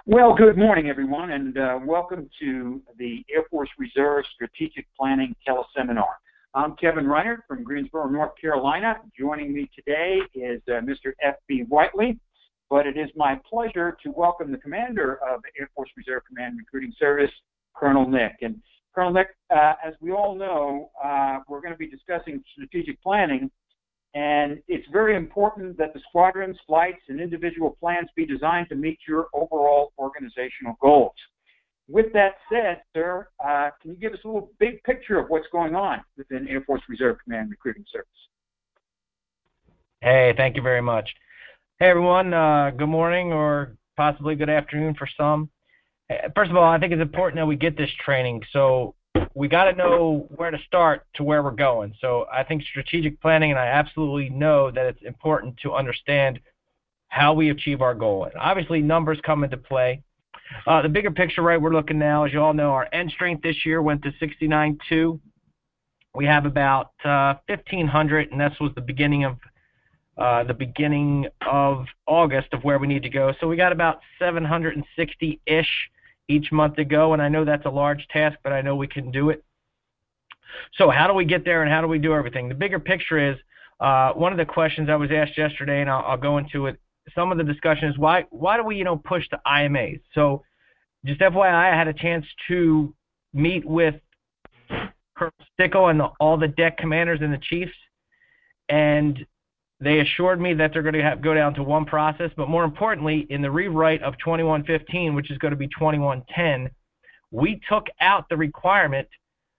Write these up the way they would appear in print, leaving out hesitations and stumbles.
Well, good morning, everyone, and welcome to the Air Force Reserve Strategic Planning Teleseminar. I'm Kevin Reinert from Greensboro, North Carolina. Joining me today is Mr. F.B. Whiteley, but it is my pleasure to welcome the commander of the Air Force Reserve Command Recruiting Service, Colonel Nick. And Colonel Nick, as we all know, we're going to be discussing strategic planning, and it's very important that the squadrons, flights, and individual plans be designed to meet your overall organizational goals. With that said, sir, can you give us a little big picture of what's going on within Air Force Reserve Command Recruiting Service? Hey, thank you very much. Hey, everyone. Good morning or possibly good afternoon for some. First of all, I think it's important that we get this training. So we got to know where to start to where we're going. So I think strategic planning, and I absolutely know that it's important to understand how we achieve our goal. And obviously, numbers come into play. The bigger picture, right, we're looking now, as you all know, our end strength this year went to 69.2. We have about 1,500, and this was the beginning of August of where we need to go. So we got about 760-ish each month to go, and I know that's a large task, but I know we can do it. So how do we get there, and how do we do everything? The bigger picture is one of the questions I was asked yesterday, and I'll go into it. Some of the discussion is why do we push the IMAs? So just FYI, I had a chance to meet with Colonel Stickle and all the deck commanders and the chiefs, and they assured me that they're going to go down to one process, but more importantly, in the rewrite of 2115, which is going to be 2110, we took out the requirement.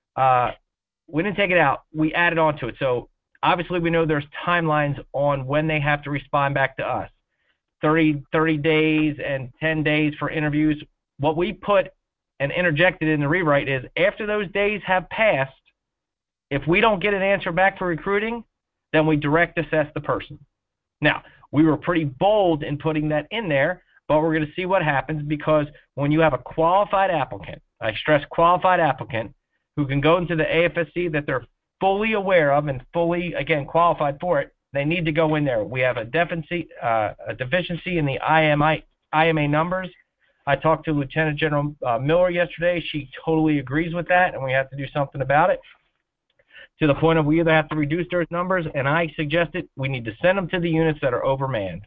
We didn't take it out. We added on to it. So obviously we know there's timelines on when they have to respond back to us. 30 days and 10 days for interviews. What we put and interjected in the rewrite is after those days have passed, if we don't get an answer back for recruiting, then we direct assess the person. Now, we were pretty bold in putting that in there, but we're going to see what happens, because when you have a qualified applicant, I stress qualified applicant, who can go into the AFSC that they're fully aware of and fully, again, qualified for it, they need to go in there. We have a deficiency in the IMA numbers. I talked to Lieutenant General Miller yesterday. She totally agrees with that, and we have to do something about it, to the point of we either have to reduce those numbers, and I suggested we need to send them to the units that are overmanned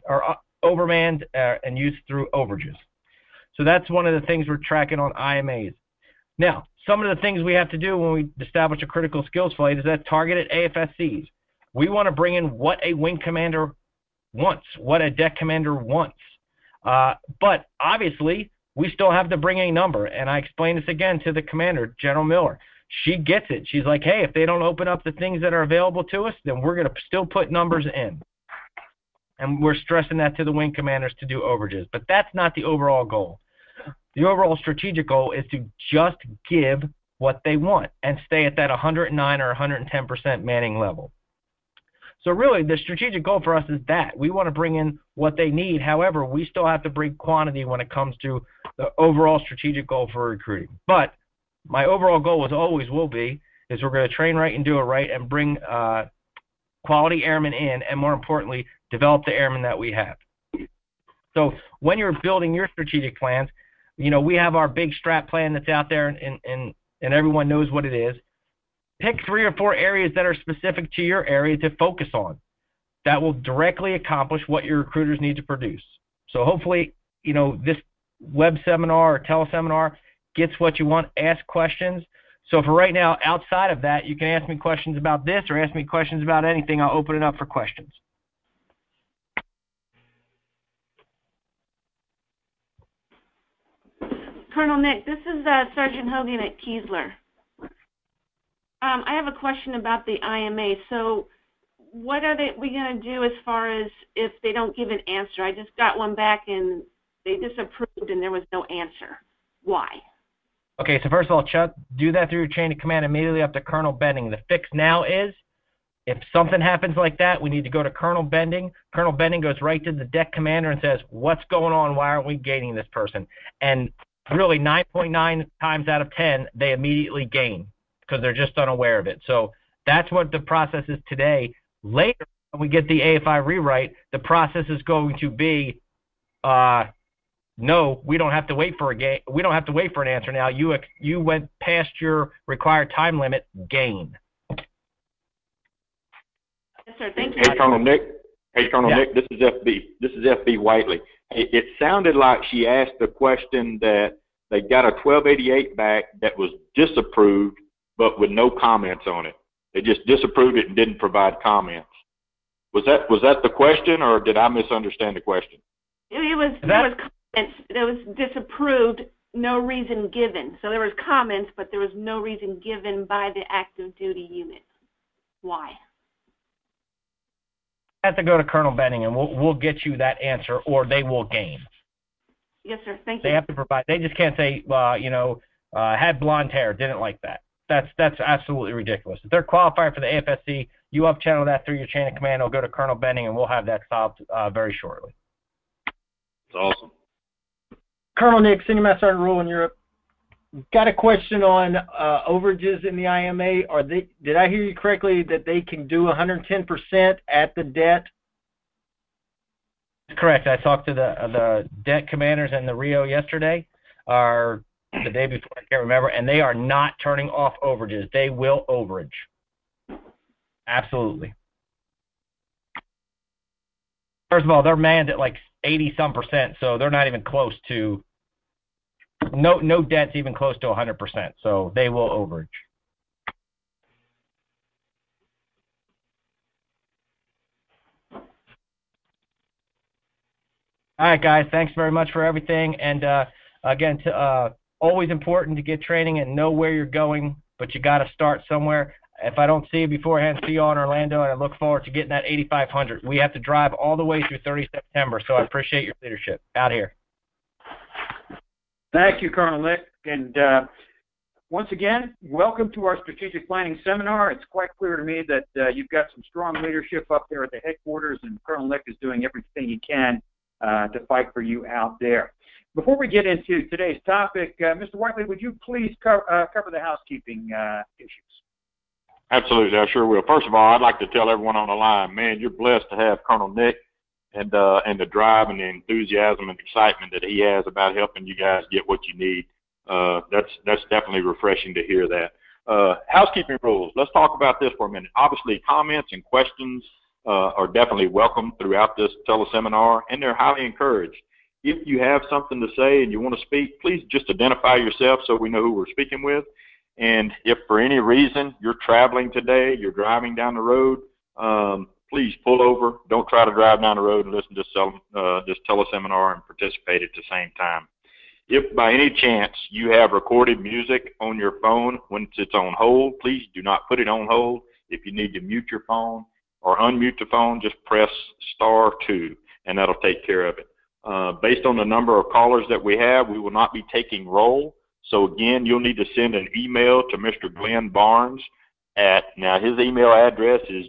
and used through overages. So that's one of the things we're tracking on IMAs. Now, some of the things we have to do when we establish a critical skills flight is that targeted AFSCs. We want to bring in what a wing commander wants, what a deck commander wants. But obviously, we still have to bring a number, and I explained this again to the commander, General Miller. She gets it. She's like, hey, if they don't open up the things that are available to us, then we're going to still put numbers in. And we're stressing that to the wing commanders to do overages. But that's not the overall goal. The overall strategic goal is to just give what they want and stay at that 109 or 110% manning level. So really, the strategic goal for us is that. We want to bring in what they need. However, we still have to bring quantity when it comes to the overall strategic goal for recruiting. But my overall goal, as always will be, is we're going to train right and do it right and bring quality airmen in, and more importantly, develop the airmen that we have. So when you're building your strategic plans, we have our big strat plan that's out there, and everyone knows what it is. Pick 3 or 4 areas that are specific to your area to focus on that will directly accomplish what your recruiters need to produce. So hopefully, this web seminar or teleseminar gets what you want. Ask questions. So for right now, outside of that, you can ask me questions about this or ask me questions about anything. I'll open it up for questions. Colonel Nick, this is Sergeant Hogan at Keesler. I have a question about the IMA. So what are we going to do as far as if they don't give an answer? I just got one back and they disapproved and there was no answer. Why? Okay, so first of all, Chuck, do that through your chain of command immediately up to Colonel Bending. The fix now is, if something happens like that, we need to go to Colonel Bending. Colonel Bending goes right to the deck commander and says, what's going on? Why aren't we gaining this person? And really 9.9 times out of 10, they immediately gain because they're just unaware of it. So that's what the process is today. Later, when we get the AFI rewrite, the process is going to be no, we don't have to wait for we don't have to wait for an answer now. You went past your required time limit. Gain. Yes, sir. Thank you. Hey, Colonel Nick. Hey, Colonel Yeah. Nick. This is FB. This is FB Whiteley. It sounded like she asked the question that they got a 1288 back that was disapproved, but with no comments on it. They just disapproved it and didn't provide comments. Was that the question, or did I misunderstand the question? There was comments. There was disapproved, no reason given. So there was comments, but there was no reason given by the active duty unit. Why? I have to go to Colonel Benning, and we'll get you that answer, or they will gain. Yes, sir. Thank you. They have to provide. They just can't say, had blonde hair, didn't like that. That's absolutely ridiculous. If they're qualified for the AFSC, you up-channel that through your chain of command. It'll go to Colonel Benning, and we'll have that solved very shortly. It's awesome. Colonel Nick, Senior Master Sergeant Rule in Europe. Got a question on overages in the IMA. Did I hear you correctly that they can do 110% at the debt? Correct. I talked to the debt commanders and the Rio yesterday, or the day before, I can't remember, and they are not turning off overages. They will overage. Absolutely. First of all, they're manned at like 80-some%, so they're not even close to, no debt's even close to 100%, so they will overage. All right, guys, thanks very much for everything. And again, always important to get training and know where you're going, but you got to start somewhere. If I don't see you beforehand, see you all in Orlando, and I look forward to getting that 8500. We have to drive all the way through 30 September, so I appreciate your leadership. Out here. Thank you, Colonel Nick. And once again, welcome to our strategic planning seminar. It's quite clear to me that you've got some strong leadership up there at the headquarters, and Colonel Nick is doing everything he can to fight for you out there. Before we get into today's topic, Mr. Whiteley, would you please cover the housekeeping issues? Absolutely, I sure will. First of all, I'd like to tell everyone on the line, man, you're blessed to have Colonel Nick and the drive and the enthusiasm and excitement that he has about helping you guys get what you need. That's definitely refreshing to hear that. Housekeeping rules. Let's talk about this for a minute. Obviously, comments and questions are definitely welcome throughout this teleseminar, and they're highly encouraged. If you have something to say and you want to speak, please just identify yourself so we know who we're speaking with. And if for any reason you're traveling today, you're driving down the road, please pull over. Don't try to drive down the road and listen to this teleseminar and participate at the same time. If by any chance you have recorded music on your phone when it's on hold, please do not put it on hold. If you need to mute your phone or unmute the phone, just press *2, and that'll take care of it. Based on the number of callers that we have, we will not be taking roll. So again, you'll need to send an email to Mr. Glenn Barnes now his email address is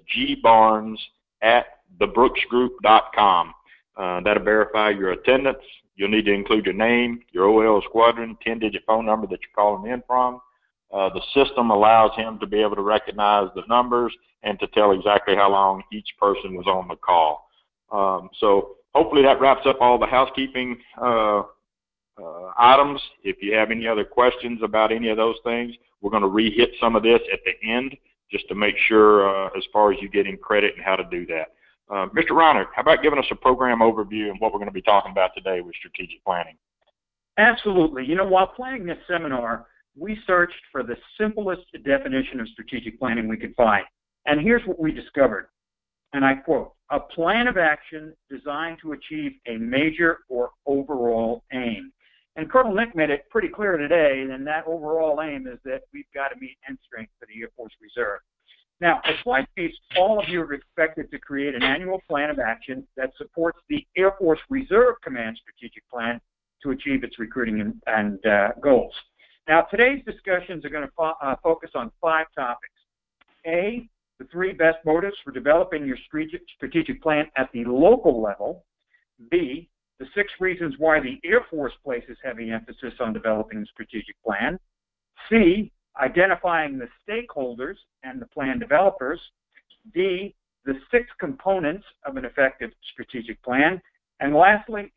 gbarnes@thebrooksgroup.com. That'll verify your attendance. You'll need to include your name, your OL squadron, 10-digit phone number that you're calling in from. The system allows him to be able to recognize the numbers and to tell exactly how long each person was on the call. So hopefully that wraps up all the housekeeping items. If you have any other questions about any of those things, we're going to re-hit some of this at the end just to make sure as far as you getting credit and how to do that. Mr. Reiner, how about giving us a program overview and what we're going to be talking about today with strategic planning? Absolutely. You know, while planning this seminar, we searched for the simplest definition of strategic planning we could find. And here's what we discovered. And I quote, "A plan of action designed to achieve a major or overall aim." And Colonel Nick made it pretty clear today, and that overall aim is that we've got to meet end strength for the Air Force Reserve. Now, as flight chiefs, all of you are expected to create an annual plan of action that supports the Air Force Reserve Command strategic plan to achieve its recruiting and goals. Now, today's discussions are going to focus on 5 topics. A, the 3 best motives for developing your strategic plan at the local level. B, the 6 reasons why the Air Force places heavy emphasis on developing a strategic plan. C, identifying the stakeholders and the plan developers. D, the 6 components of an effective strategic plan. And lastly, E,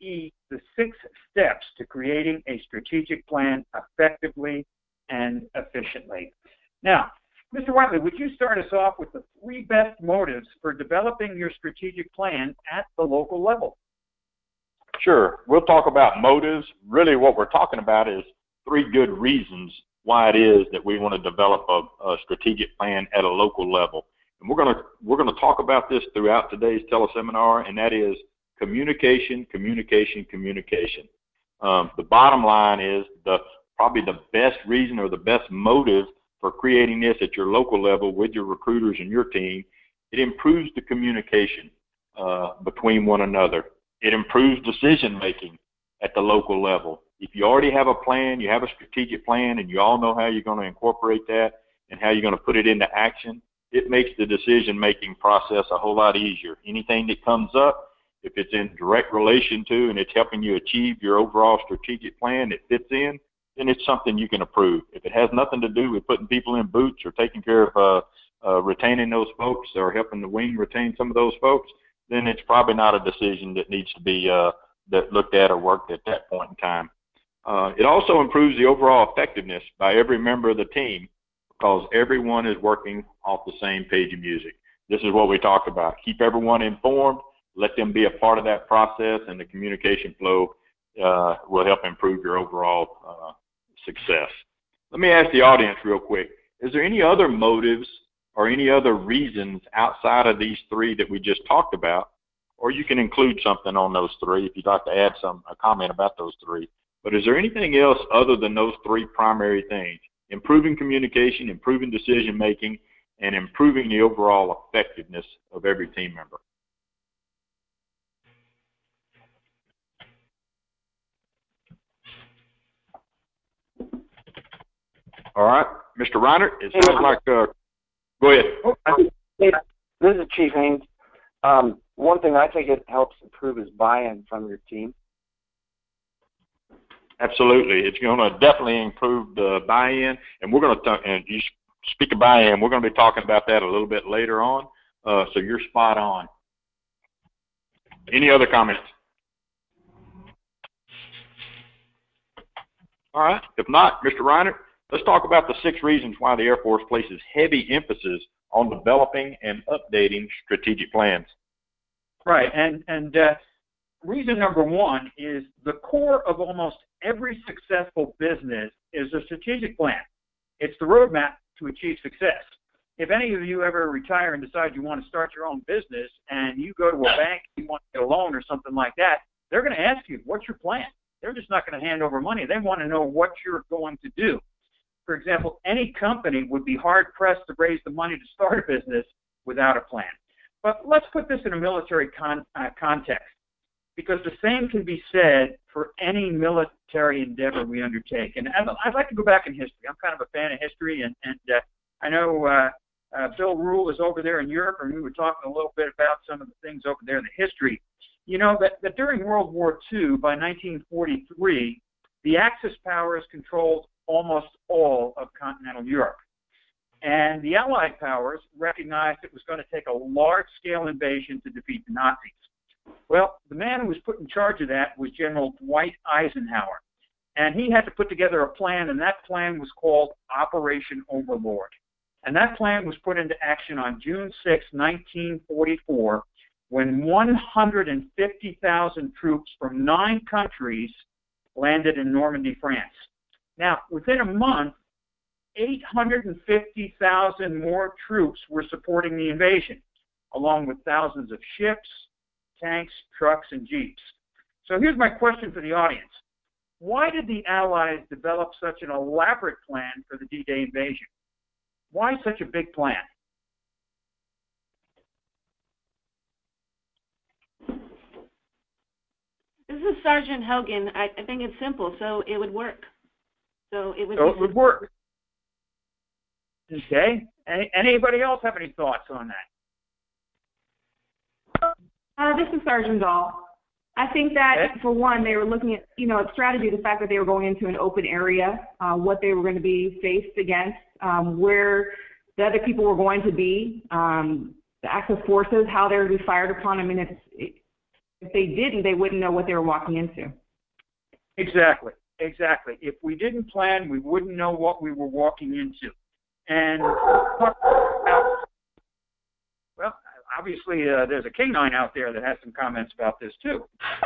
the 6 steps to creating a strategic plan effectively and efficiently. Now, Mr. Whiteley, would you start us off with the 3 best motives for developing your strategic plan at the local level? Sure. We'll talk about motives. Really what we're talking about is 3 good reasons why it is that we want to develop a strategic plan at a local level. And we're going to talk about this throughout today's teleseminar, and that is communication, communication, communication. The bottom line is probably the best reason or the best motive for creating this at your local level with your recruiters and your team. It improves the communication between one another. It improves decision making at the local level. If you already have a plan, you have a strategic plan, and you all know how you're going to incorporate that and how you're going to put it into action, it makes the decision-making process a whole lot easier. Anything that comes up, if it's in direct relation to and it's helping you achieve your overall strategic plan that fits in, then it's something you can approve. If it has nothing to do with putting people in boots or taking care of retaining those folks or helping the wing retain some of those folks, then it's probably not a decision that needs to be looked at or worked at that point in time. It also improves the overall effectiveness by every member of the team because everyone is working off the same page of music. This is what we talked about. Keep everyone informed, let them be a part of that process, and the communication flow will help improve your overall success. Let me ask the audience real quick, is there any other motives or any other reasons outside of these 3 that we just talked about? Or you can include something on those 3 if you'd like to add a comment about those 3. But is there anything else other than those 3 primary things? Improving communication, improving decision making, and improving the overall effectiveness of every team member. All right, Mr. Reiner, it sounds like, go ahead. This is Chief Haynes. One thing I think it helps improve is buy-in from your team. Absolutely. It's going to definitely improve the buy-in, and we're going to talk, and you speak of buy-in, we're going to be talking about that a little bit later on, so you're spot on. Any other comments? All right. If not, Mr. Reiner, let's talk about the 6 reasons why the Air Force places heavy emphasis on developing and updating strategic plans. Right, and reason number 1 is the core of almost every successful business is a strategic plan. It's the roadmap to achieve success. If any of you ever retire and decide you want to start your own business and you go to a bank, you want to get a loan or something like that, they're going to ask you, what's your plan? They're just not going to hand over money. They want to know what you're going to do. For example, any company would be hard-pressed to raise the money to start a business without a plan. But let's put this in a military context, because the same can be said for any military endeavor we undertake. And I'd like to go back in history. I'm kind of a fan of history, and I know Bill Rule is over there in Europe, and we were talking a little bit about some of the things over there in the history. You know that during World War II, by 1943, the Axis powers controlled almost all of continental Europe. And the Allied powers recognized it was going to take a large-scale invasion to defeat the Nazis. Well, the man who was put in charge of that was General Dwight Eisenhower. And he had to put together a plan, and that plan was called Operation Overlord. And that plan was put into action on June 6, 1944, when 150,000 troops from 9 countries landed in Normandy, France. Now, within a month, 850,000 more troops were supporting the invasion, along with thousands of ships, tanks, trucks, and jeeps. So here's my question for the audience. Why did the Allies develop such an elaborate plan for the D-Day invasion? Why such a big plan? This is Sergeant Hogan. I think it's simple, so it would work. So it would work. Okay. Anybody else have any thoughts on that? This is Sergeant Dahl. I think that, for one, they were looking at, at strategy, the fact that they were going into an open area, what they were going to be faced against, where the other people were going to be, the Axis forces, how they were to be fired upon. I mean, if they didn't, they wouldn't know what they were walking into. Exactly. If we didn't plan, we wouldn't know what we were walking into. And well, obviously, there's a canine out there that has some comments about this too.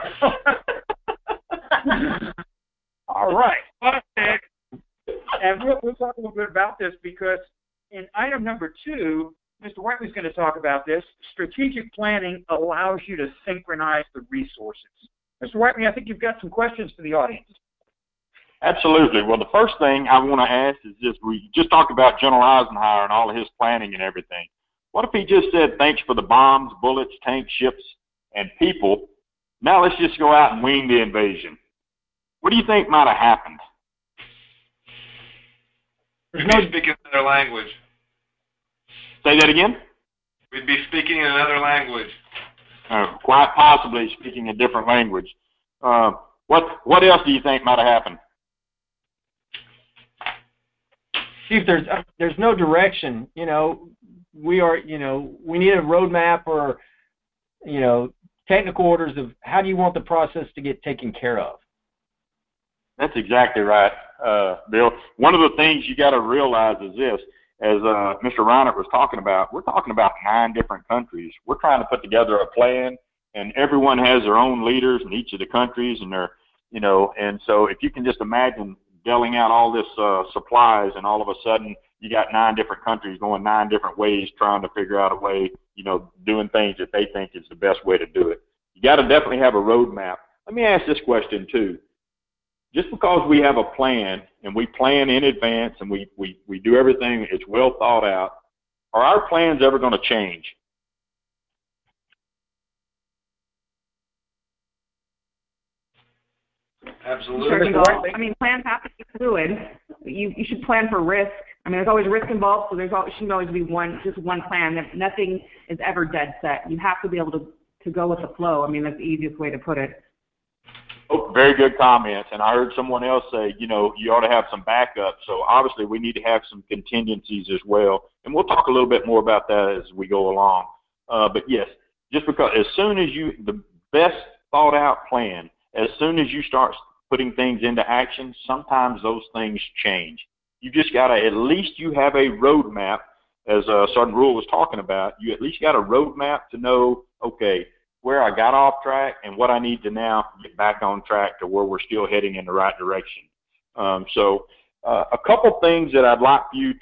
All right. And we'll talk a little bit about this because in item number 2, Mr. Whiteley's going to talk about this. Strategic planning allows you to synchronize the resources. Mr. Whiteley, I think you've got some questions for the audience. Absolutely. Well, the first thing I want to ask is this. We just talked about General Eisenhower and all of his planning and everything. What if he just said, thanks for the bombs, bullets, tanks, ships, and people. Now let's just go out and wing the invasion. What do you think might have happened? We'd be speaking another language. Say that again? We'd be speaking in another language. Quite possibly speaking a different language. What else do you think might have happened? Chief, there's no direction. We need a roadmap or, technical orders of how do you want the process to get taken care of. That's exactly right, Bill. One of the things you got to realize is this, as Mr. Reinert was talking about, we're talking about 9 different countries. We're trying to put together a plan, and everyone has their own leaders in each of the countries, and and so if you can just imagine dealing out all this supplies, and all of a sudden you got 9 different countries going 9 different ways, trying to figure out a way, doing things that they think is the best way to do it. You got to definitely have a roadmap. Let me ask this question too. Just because we have a plan and we plan in advance and we do everything, it's well thought out, are our plans ever going to change? Absolutely. Sure, plans have to be fluid. You should plan for risk. There's always risk involved, so shouldn't always be just one plan. Nothing is ever dead set. You have to be able to go with the flow. That's the easiest way to put it. Oh, very good comments. And I heard someone else say, you ought to have some backup. So obviously we need to have some contingencies as well. And we'll talk a little bit more about that as we go along. But yes, just because as soon as the best thought out plan, as soon as you start putting things into action, sometimes those things change. You just got to, at least you have a roadmap, as Sergeant Rule was talking about, you at least got a roadmap to know, okay, where I got off track and what I need to now get back on track to where we're still heading in the right direction. So a couple things that I'd like you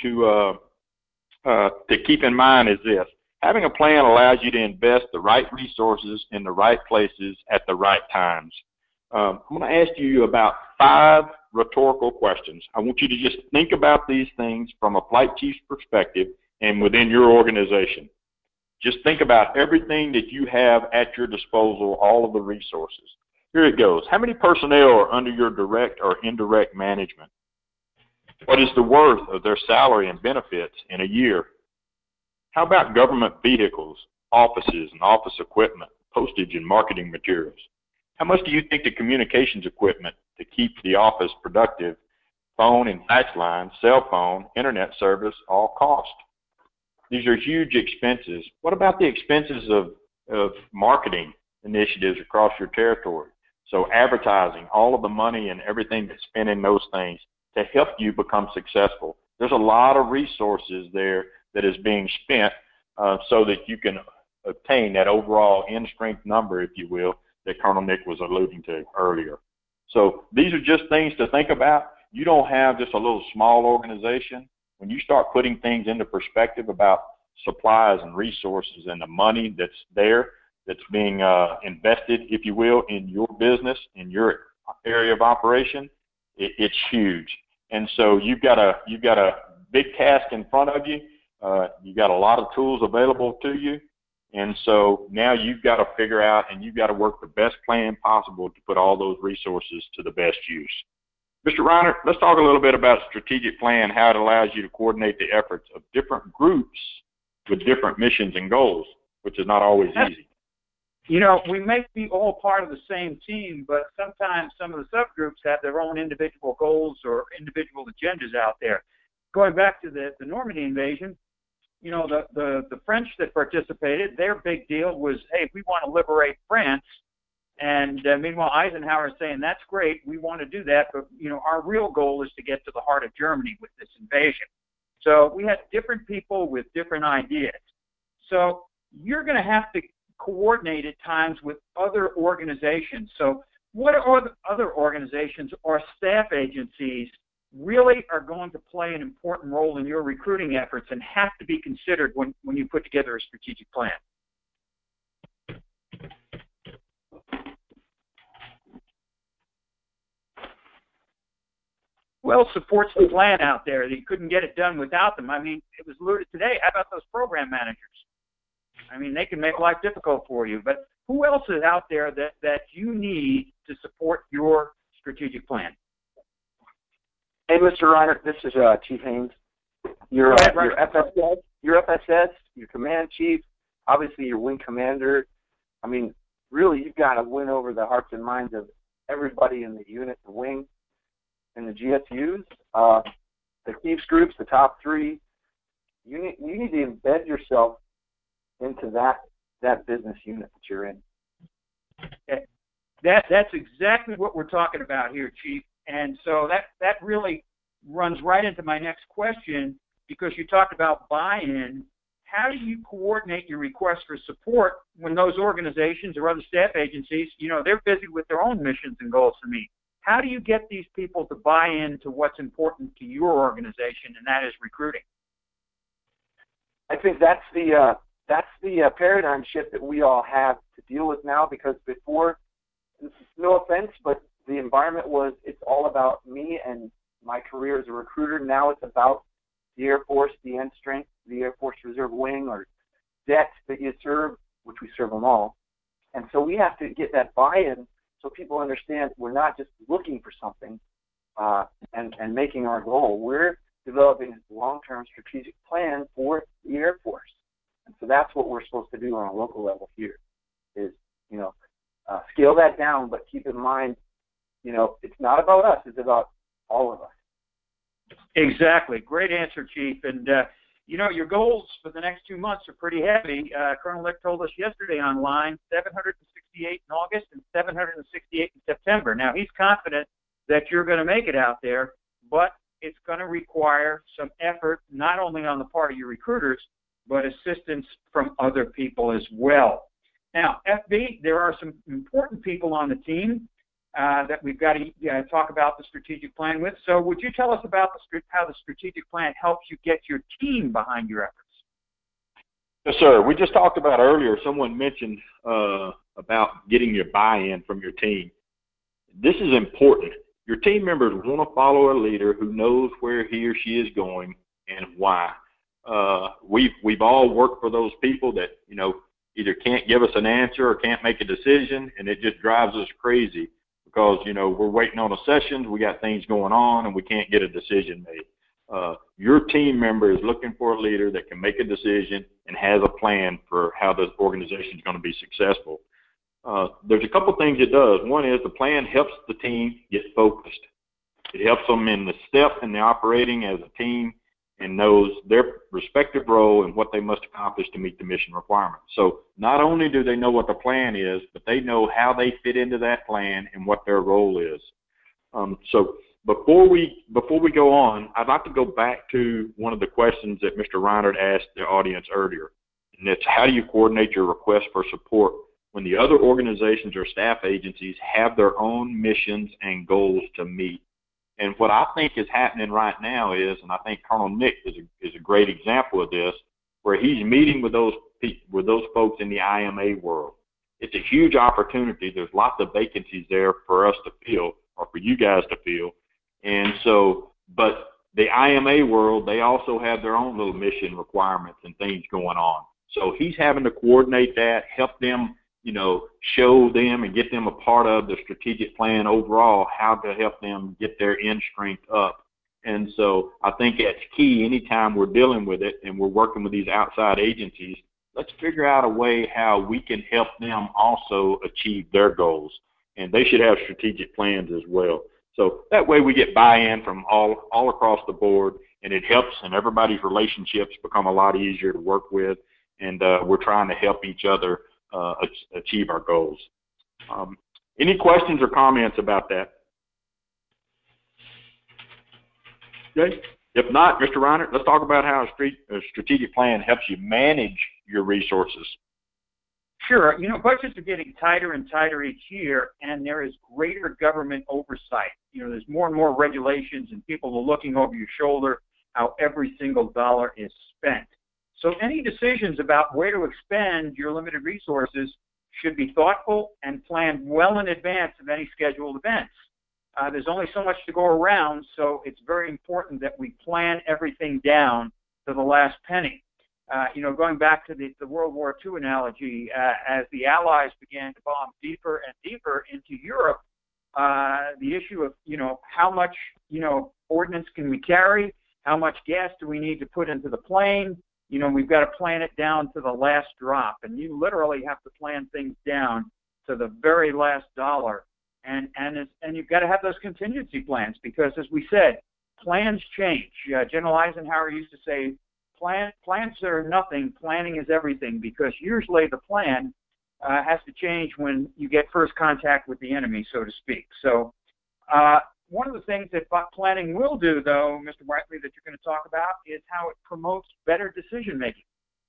to keep in mind is this. Having a plan allows you to invest the right resources in the right places at the right times. I'm going to ask you about 5 rhetorical questions. I want you to just think about these things from a flight chief's perspective and within your organization. Just think about everything that you have at your disposal, all of the resources. Here it goes. How many personnel are under your direct or indirect management? What is the worth of their salary and benefits in a year? How about government vehicles, offices and office equipment, postage and marketing materials? How much do you think the communications equipment to keep the office productive, phone and fax lines, cell phone, internet service, all cost? These are huge expenses. What about the expenses of marketing initiatives across your territory? So advertising, all of the money and everything that's spent in those things to help you become successful. There's a lot of resources there that is being spent so that you can obtain that overall end-strength number, if you will, that Colonel Nick was alluding to earlier. So these are just things to think about. You don't have just a little small organization. When you start putting things into perspective about supplies and resources and the money that's there, that's being invested, if you will, in your business, in your area of operation, it's huge. And so you've got a big task in front of you. You've got a lot of tools available to you. And so now you've got to figure out and you've got to work the best plan possible to put all those resources to the best use. Mr. Reinert, let's talk a little bit about strategic plan, how it allows you to coordinate the efforts of different groups with different missions and goals, which is not always easy. We may be all part of the same team, but sometimes some of the subgroups have their own individual goals or individual agendas out there. Going back to the Normandy invasion, the French that participated, their big deal was, hey, we want to liberate France, And meanwhile, Eisenhower is saying, that's great, we want to do that, but our real goal is to get to the heart of Germany with this invasion. So we had different people with different ideas. So you're going to have to coordinate at times with other organizations. So what other organizations or staff agencies really are going to play an important role in your recruiting efforts and have to be considered when you put together a strategic plan? Well, supports the plan out there. You couldn't get it done without them. I mean, it was alluded today. How about those program managers? I mean, they can make life difficult for you. But who else is out there that you need to support your strategic plan? Hey, Mr. Reiner, this is Chief Haynes. Your FSS, your command chief, obviously your wing commander. I mean, really, you've got to win over the hearts and minds of everybody in the unit, the wing, and the GSUs, the Chiefs groups, the top three. You need to embed yourself into that business unit that you're in. That's exactly what we're talking about here, Chief. And so that really runs right into my next question, because you talked about buy-in. How do you coordinate your request for support when those organizations or other staff agencies, they're busy with their own missions and goals to meet? How do you get these people to buy into what's important to your organization, and that is recruiting? I think that's the paradigm shift that we all have to deal with now, because before, this is no offense, but the environment was, it's all about me and my career as a recruiter. Now it's about the Air Force, the end strength, the Air Force Reserve Wing, or DET that you serve, which we serve them all. And so we have to get that buy-in so people understand we're not just looking for something and making our goal. We're developing a long-term strategic plan for the Air Force. And so that's what we're supposed to do on a local level here is, scale that down, but keep in mind, it's not about us, it's about all of us. Exactly. Great answer, Chief. And, your goals for the next 2 months are pretty heavy. Colonel Lick told us yesterday online, 768 in August and 768 in September. Now, he's confident that you're going to make it out there, but it's going to require some effort, not only on the part of your recruiters, but assistance from other people as well. Now, FB, there are some important people on the team that we've got to talk about the strategic plan with. So would you tell us about how the strategic plan helps you get your team behind your efforts? Yes, sir. We just talked about earlier, someone mentioned about getting your buy-in from your team. This is important. Your team members want to follow a leader who knows where he or she is going and why. We've all worked for those people that, either can't give us an answer or can't make a decision, and it just drives us crazy because, we're waiting on a session, we got things going on, and we can't get a decision made. Your team member is looking for a leader that can make a decision and has a plan for how the organization is going to be successful. There's a couple things it does. One is the plan helps the team get focused. It helps them in the steps in the operating as a team and knows their respective role and what they must accomplish to meet the mission requirements. So not only do they know what the plan is, but they know how they fit into that plan and what their role is. So before we go on, I'd like to go back to one of the questions that Mr. Reinert asked the audience earlier, and it's how do you coordinate your request for support when the other organizations or staff agencies have their own missions and goals to meet? And what I think is happening right now is, and I think Colonel Nick is a great example of this, where he's meeting with those folks in the IMA world. It's a huge opportunity. There's lots of vacancies there for us to fill, or for you guys to fill. And so, but the IMA world, they also have their own little mission requirements and things going on. So he's having to coordinate that, help them, show them and get them a part of the strategic plan overall, how to help them get their end strength up. And so I think that's key anytime we're dealing with it and we're working with these outside agencies. Let's figure out a way how we can help them also achieve their goals. And they should have strategic plans as well. So that way we get buy-in from all across the board, and it helps, and everybody's relationships become a lot easier to work with, and we're trying to help each other achieve our goals. Any questions or comments about that? Okay. If not, Mr. Reiner, let's talk about how a strategic plan helps you manage your resources. Sure. Budgets are getting tighter and tighter each year, and there is greater government oversight. There's more and more regulations, and people are looking over your shoulder how every single dollar is spent. So any decisions about where to expend your limited resources should be thoughtful and planned well in advance of any scheduled events. There's only so much to go around, so it's very important that we plan everything down to the last penny. Going back to the World War II analogy, as the Allies began to bomb deeper and deeper into Europe, the issue of, how much, ordnance can we carry? How much gas do we need to put into the plane? We've got to plan it down to the last drop. And you literally have to plan things down to the very last dollar. And you've got to have those contingency plans because, as we said, plans change. General Eisenhower used to say, plans are nothing, planning is everything, because usually the plan has to change when you get first contact with the enemy, so to speak. So one of the things that planning will do, though, Mr. Whiteley, that you're going to talk about is how it promotes better decision-making.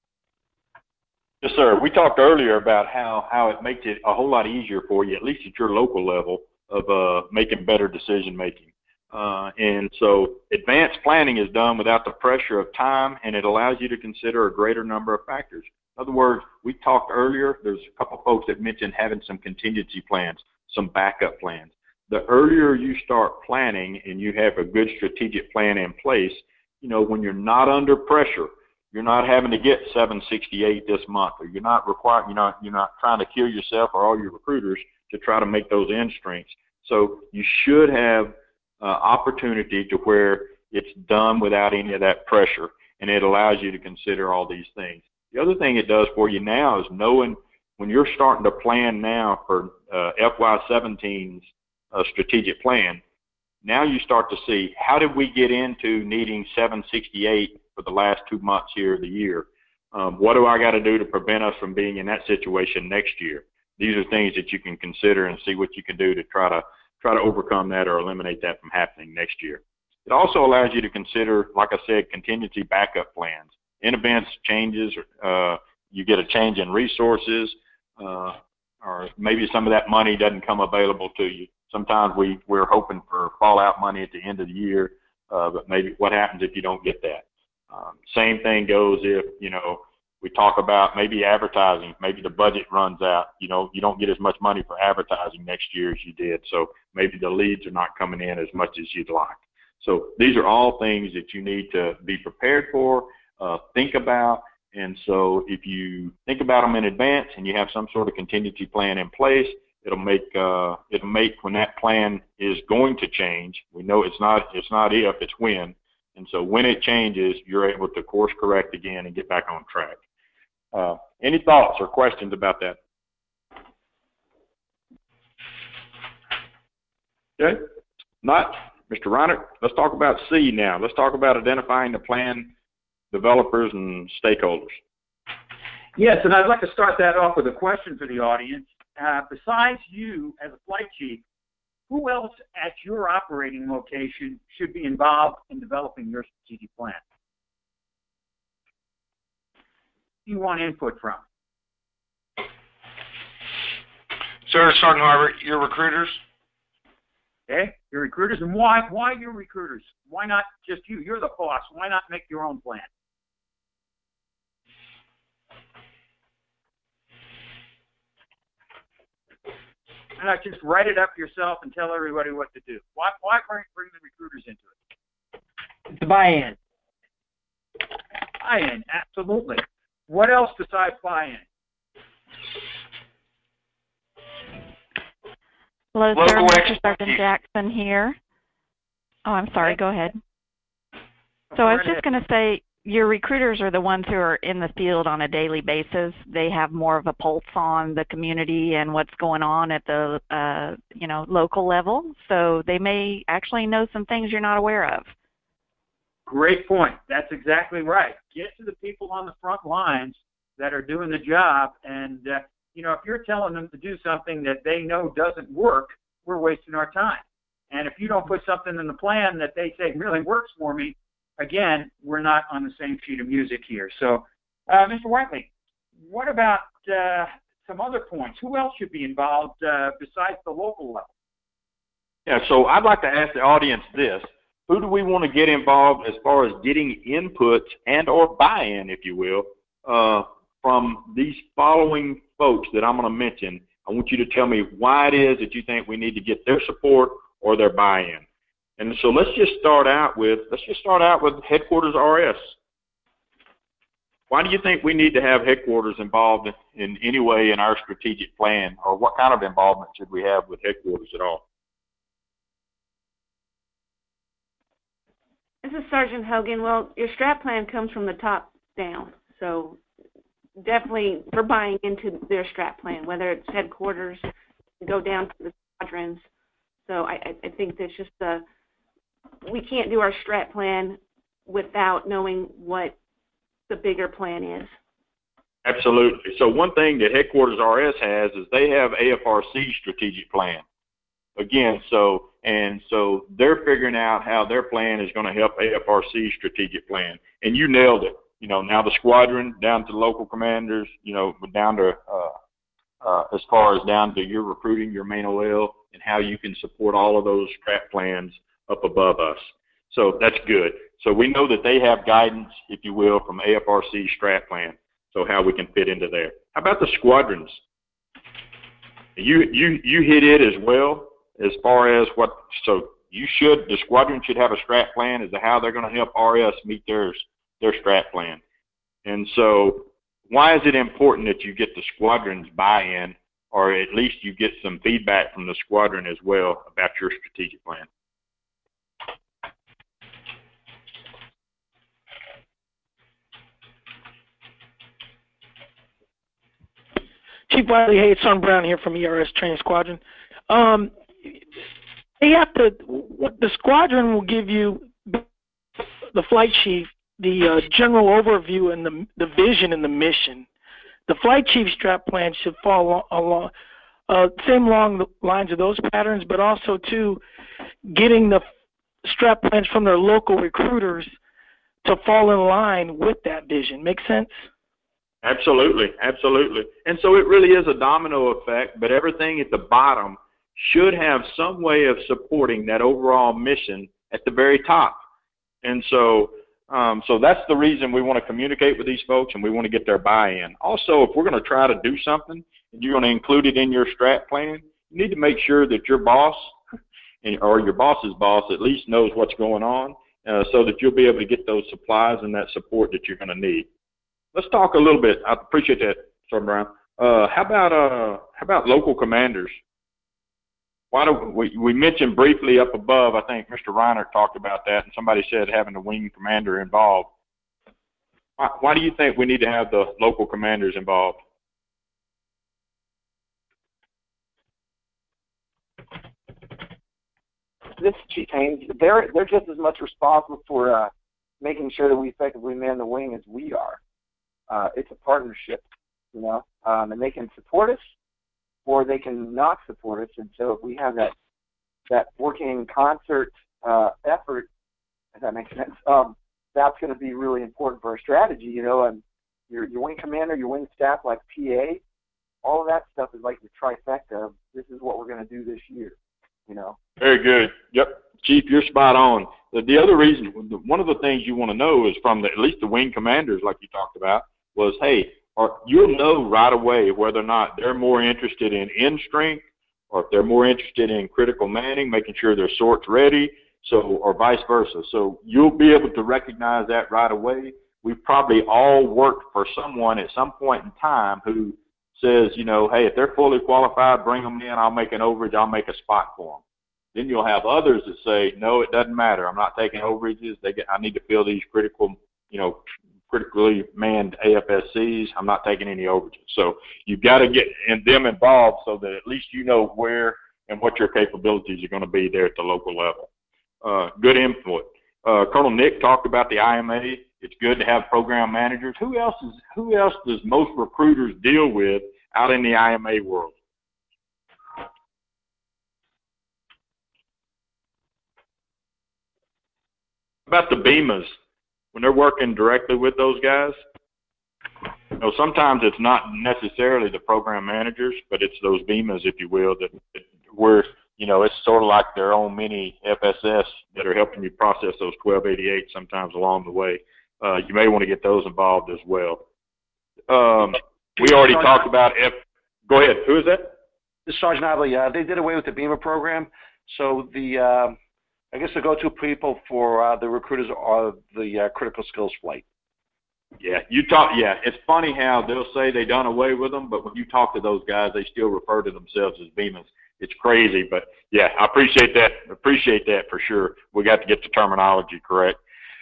Yes, sir. We talked earlier about how it makes it a whole lot easier for you, at least at your local level, of making better decision-making. And so advanced planning is done without the pressure of time, and it allows you to consider a greater number of factors. In other words, we talked earlier, there's a couple folks that mentioned having some contingency plans, some backup plans. The earlier you start planning and you have a good strategic plan in place, when you're not under pressure, you're not having to get 768 this month, or you're not trying to kill yourself or all your recruiters to try to make those end strengths. So you should have opportunity to where it's done without any of that pressure, and it allows you to consider all these things. The other thing it does for you now is knowing when you're starting to plan now for FY17's strategic plan, now you start to see, how did we get into needing 768 for the last 2 months here of the year? What do I got to do to prevent us from being in that situation next year? These are things that you can consider and see what you can do to try to overcome that or eliminate that from happening next year. It also allows you to consider, like I said, contingency backup plans. In events changes, you get a change in resources, or maybe some of that money doesn't come available to you. Sometimes we're hoping for fallout money at the end of the year, but maybe what happens if you don't get that? Same thing goes if, we talk about maybe advertising, maybe the budget runs out, you don't get as much money for advertising next year as you did. So maybe the leads are not coming in as much as you'd like. So these are all things that you need to be prepared for, think about. And so if you think about them in advance and you have some sort of contingency plan in place, it'll make when that plan is going to change. We know it's not if, it's when. And so when it changes, you're able to course correct again and get back on track. Any thoughts or questions about that? Okay. Not, Mr. Reiner, let's talk about C now. Let's talk about identifying the plan developers and stakeholders. Yes, and I'd like to start that off with a question for the audience. Besides you as a flight chief, who else at your operating location should be involved in developing your strategic plan? Who do you want input from? Sir, Sergeant Harbert, your recruiters? Okay, your recruiters. And why your recruiters? Why not just you? You're the boss. Why not make your own plan? Why not just write it up yourself and tell everybody what to do? Why bring the recruiters into it? The buy-in. Buy-in, absolutely. What else besides buy-in? Hello, sir. Local Mr. expertise. Sergeant Jackson here. Oh, I'm sorry. Go ahead. So I was just going to say, your recruiters are the ones who are in the field on a daily basis. They have more of a pulse on the community and what's going on at the local level. So they may actually know some things you're not aware of. Great point. That's exactly right. Get to the people on the front lines that are doing the job, and you know, if you're telling them to do something that they know doesn't work, we're wasting our time. And if you don't put something in the plan that they say really works for me, again, we're not on the same sheet of music here. So, Mr. Whiteley, what about some other points? Who else should be involved besides the local level? Yeah, so I'd like to ask the audience this. Who do we want to get involved as far as getting input and or buy-in, if you will, from these following folks that I'm going to mention? I want you to tell me why it is that you think we need to get their support or their buy-in. And so let's just start out with Headquarters RS. Why do you think we need to have Headquarters involved in any way in our strategic plan, or what kind of involvement should we have with Headquarters at all? This is Sergeant Hogan. Well, your strat plan comes from the top down, so definitely for buying into their strat plan, whether it's Headquarters, go down to the squadrons. So I think that's just we can't do our strat plan without knowing what the bigger plan is. Absolutely. So one thing that Headquarters RS has is they have AFRC strategic plan. Again, so they're figuring out how their plan is going to help AFRC strategic plan. And you nailed it. You know, now the squadron down to local commanders, you know, down to as far as down to your recruiting, your main OL, and how you can support all of those strat plans up above us. So that's good. So we know that they have guidance, if you will, from AFRC strat plan. So how we can fit into there. How about the squadrons? You hit it as well as far as what. So the squadron should have a strat plan as to how they're going to help RS meet their strat plan. And so why is it important that you get the squadron's buy-in, or at least you get some feedback from the squadron as well about your strategic plan? Chief Wiley, hey, it's Sergeant Brown here from ERS Training Squadron. The squadron will give you, the flight chief, the general overview and the vision and the mission. The flight chief strat plan should fall along the lines of those patterns, but also too getting the strat plans from their local recruiters to fall in line with that vision. Make sense? Absolutely, absolutely. And so it really is a domino effect, but everything at the bottom should have some way of supporting that overall mission at the very top. And so that's the reason we want to communicate with these folks, and we want to get their buy-in. Also, if we're going to try to do something and you're going to include it in your strat plan, you need to make sure that your boss or your boss's boss at least knows what's going on, so that you'll be able to get those supplies and that support that you're going to need. Let's talk a little bit. I appreciate that, Sergeant Brown. How about local commanders? Why do we mentioned briefly up above? I think Mr. Reiner talked about that, and somebody said having the wing commander involved. Why do you think we need to have the local commanders involved? This is Chief Haynes. They're just as much responsible for making sure that we effectively man the wing as we are. It's a partnership, you know, and they can support us or they can not support us. And so if we have that working in concert effort, if that makes sense, that's going to be really important for our strategy, you know. And your wing commander, your wing staff, like PA, all of that stuff is like the trifecta of this is what we're going to do this year, you know. Very good. Yep. Chief, you're spot on. The other reason, one of the things you want to know is from at least the wing commanders, like you talked about, was, hey, you'll know right away whether or not they're more interested in end strength, or if they're more interested in critical manning, making sure their sort's ready, or vice versa. So you'll be able to recognize that right away. We've probably all worked for someone at some point in time who says, you know, hey, if they're fully qualified, bring them in. I'll make an overage. I'll make a spot for them. Then you'll have others that say, no, it doesn't matter. I'm not taking overages. I need to fill these critical, you know, critically manned AFSCs. I'm not taking any overages. So you've got to get them involved so that at least you know where and what your capabilities are going to be there at the local level. Good input. Colonel Nick talked about the IMA. It's good to have program managers. Who else does most recruiters deal with out in the IMA world. About the BEMAs, when they're working directly with those guys, you know, sometimes it's not necessarily the program managers, but it's those BEMAs, if you will, that where, you know, it's sort of like their own mini FSS that are helping you process those 1288 sometimes along the way. You may want to get those involved as well. We already talked about go ahead. Who is that? This is Sergeant Abley. They did away with the BEMA program, so I guess the go-to people for the recruiters are the critical skills flight. Yeah, it's funny how they'll say they done away with them, but when you talk to those guys, they still refer to themselves as BEMAs. It's crazy, but yeah, I appreciate that. Appreciate that for sure. We got to get the terminology correct.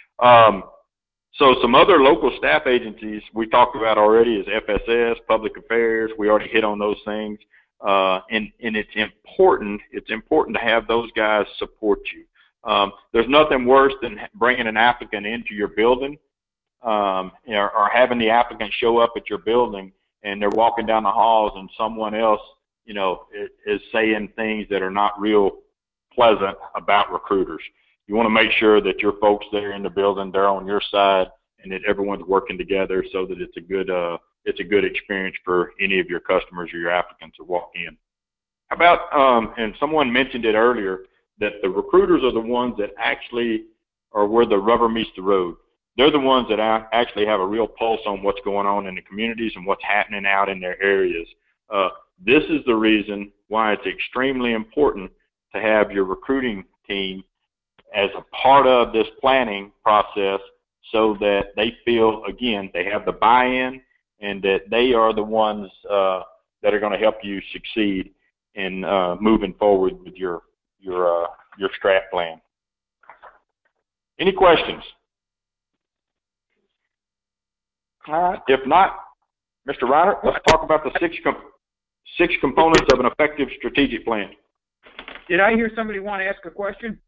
So some other local staff agencies we talked about already is FSS, Public Affairs. We already hit on those things, and it's important. It's important to have those guys support you. There's nothing worse than bringing an applicant into your building, or having the applicant show up at your building and they're walking down the halls and someone else, you know, is saying things that are not real pleasant about recruiters. You want to make sure that your folks there in the building, they're on your side, and that everyone's working together so that it's a good experience for any of your customers or your applicants that walk in. How about, and someone mentioned it earlier, that the recruiters are the ones that actually are where the rubber meets the road. They're the ones that actually have a real pulse on what's going on in the communities and what's happening out in their areas. This is the reason why it's extremely important to have your recruiting team as a part of this planning process, so that they feel, again, they have the buy-in and that they are the ones that are going to help you succeed in moving forward with your strat plan. Any questions? If not, Mr. Reiner, let's talk about the six components of an effective strategic plan. Did I hear somebody want to ask a question?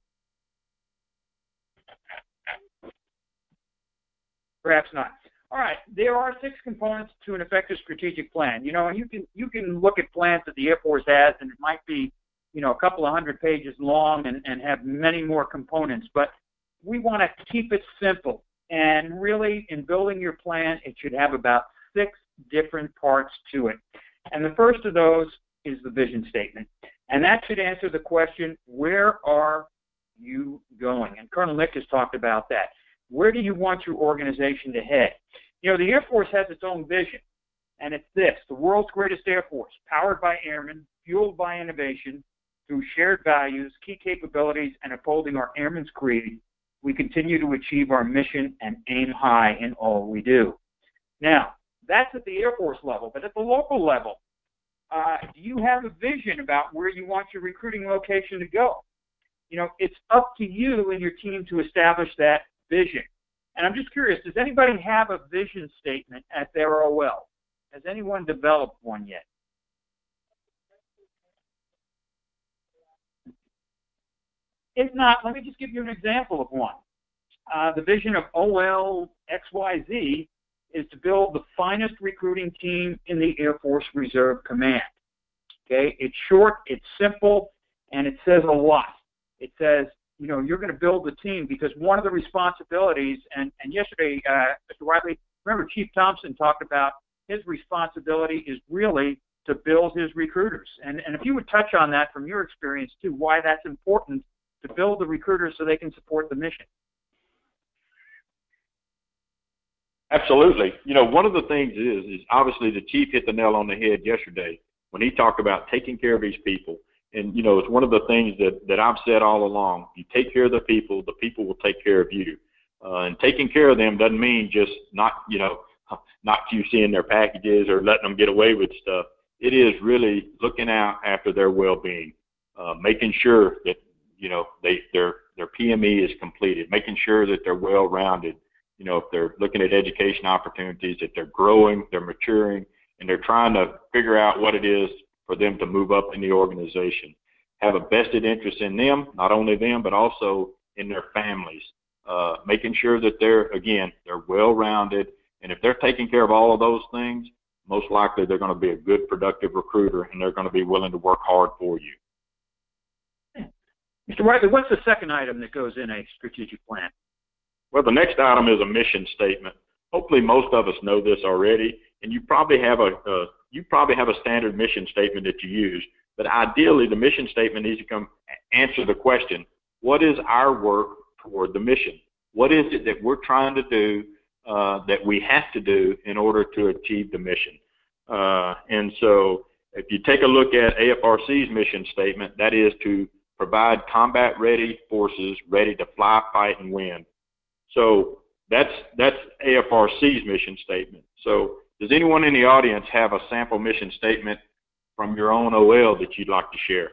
Perhaps not. All right, there are 6 components to an effective strategic plan. You know, and you can look at plans that the Air Force has, and it might be, you know, a couple of 100 pages long and have many more components. But we want to keep it simple. And really, in building your plan, it should have about 6 different parts to it. And the first of those is the vision statement. And that should answer the question, where are you going? And Colonel Nick has talked about that. Where do you want your organization to head? You know, the Air Force has its own vision, and it's this: the world's greatest Air Force, powered by airmen, fueled by innovation, through shared values, key capabilities, and upholding our airmen's creed, we continue to achieve our mission and aim high in all we do. Now, that's at the Air Force level, but at the local level, do you have a vision about where you want your recruiting location to go? You know, it's up to you and your team to establish that vision. And I'm just curious, does anybody have a vision statement at their OL? Has anyone developed one yet? If not, let me just give you an example of one. The vision of OL XYZ is to build the finest recruiting team in the Air Force Reserve Command. Okay, it's short, it's simple, and it says a lot. It says, you know, you're going to build the team, because one of the responsibilities, and yesterday, Mr. Whiteley, remember Chief Thompson talked about his responsibility is really to build his recruiters. And if you would touch on that from your experience too, why that's important to build the recruiters so they can support the mission. Absolutely. You know, one of the things is obviously the Chief hit the nail on the head yesterday when he talked about taking care of these people. And, you know, it's one of the things that I've said all along. You take care of the people will take care of you. And taking care of them doesn't mean just not QCing their packages or letting them get away with stuff. It is really looking out after their well-being, making sure that, you know, their PME is completed, making sure that they're well-rounded. You know, if they're looking at education opportunities, that they're growing, they're maturing, and they're trying to figure out what it is for them to move up in the organization. Have a vested interest in them, not only them, but also in their families. Making sure that they're well-rounded, and if they're taking care of all of those things, most likely they're going to be a good, productive recruiter, and they're going to be willing to work hard for you. Mr. Whiteley, what's the second item that goes in a strategic plan? Well, the next item is a mission statement. Hopefully, most of us know this already, and you probably have a standard mission statement that you use. But ideally, the mission statement needs to come answer the question: what is our work toward the mission? What is it that we're trying to do that we have to do in order to achieve the mission? And so, if you take a look at AFRC's mission statement, that is to provide combat-ready forces ready to fly, fight, and win. So that's AFRC's mission statement. So does anyone in the audience have a sample mission statement from your own OL that you'd like to share?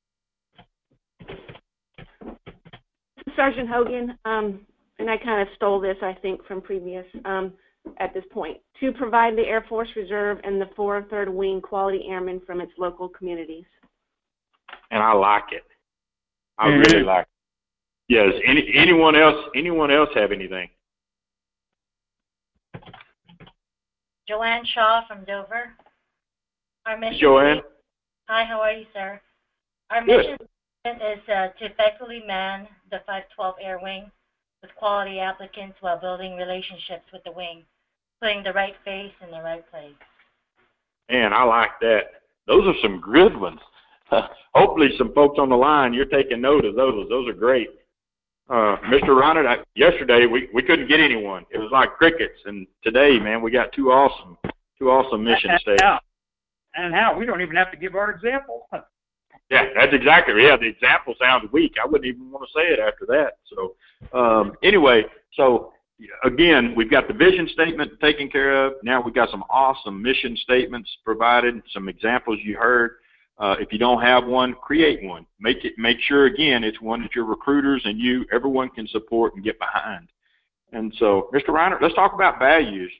Sergeant Hogan, and I kind of stole this, I think, from previous at this point, to provide the Air Force Reserve and the 4th 3rd Wing quality airmen from its local communities. And I like it. I really like it. Yes. Anyone else have anything? Joanne Shaw from Dover. Our mission. Joanne. Hi, how are you, sir? Our Good. mission is to effectively man the 512 Air Wing with quality applicants while building relationships with the wing, putting the right face in the right place. Man, I like that. Those are some good ones. Hopefully some folks on the line, you're taking note of those. Those are great. Mr. Reiner, yesterday we couldn't get anyone. It was like crickets. And today, man, we got two awesome mission statements. And how? We don't even have to give our example. Yeah, that's exactly right. Yeah, the example sounds weak. I wouldn't even want to say it after that. So anyway, so again, we've got the vision statement taken care of. Now we've got some awesome mission statements provided, some examples you heard. If you don't have one, create one. Make sure, again, it's one that your recruiters and everyone can support and get behind. And so, Mr. Reiner, let's talk about values.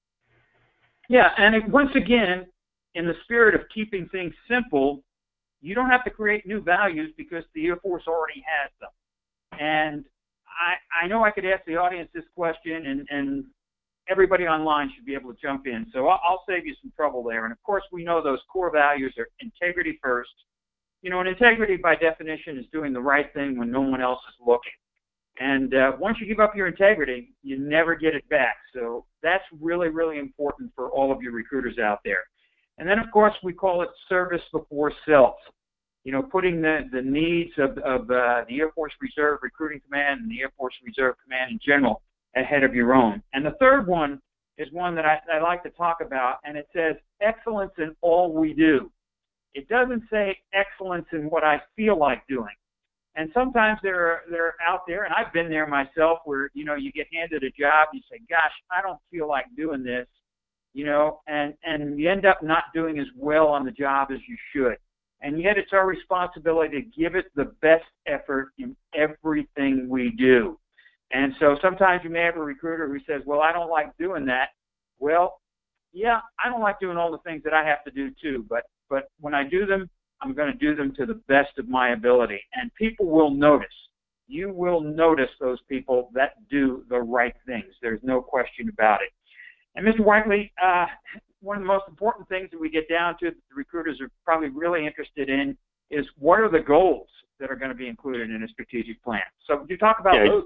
Yeah, and once again, in the spirit of keeping things simple, you don't have to create new values because the Air Force already has them. And I know I could ask the audience this question, and everybody online should be able to jump in. So I'll save you some trouble there. And, of course, we know those core values are integrity first. You know, and integrity, by definition, is doing the right thing when no one else is looking. And once you give up your integrity, you never get it back. So that's really, really important for all of your recruiters out there. And then, of course, we call it service before self. You know, putting the needs of the Air Force Reserve Recruiting Command and the Air Force Reserve Command in general ahead of your own. And the third one is one that I like to talk about, and it says excellence in all we do. It doesn't say excellence in what I feel like doing. And sometimes they're out there, and I've been there myself, where, you know, you get handed a job, you say, gosh, I don't feel like doing this, you know, and you end up not doing as well on the job as you should. And yet it's our responsibility to give it the best effort in everything we do. And so sometimes you may have a recruiter who says, well, I don't like doing that. Well, yeah, I don't like doing all the things that I have to do too, but when I do them, I'm going to do them to the best of my ability. And people will notice. You will notice those people that do the right things. There's no question about it. And Mr. Whiteley, one of the most important things that we get down to that the recruiters are probably really interested in is what are the goals that are going to be included in a strategic plan. So would you talk about those?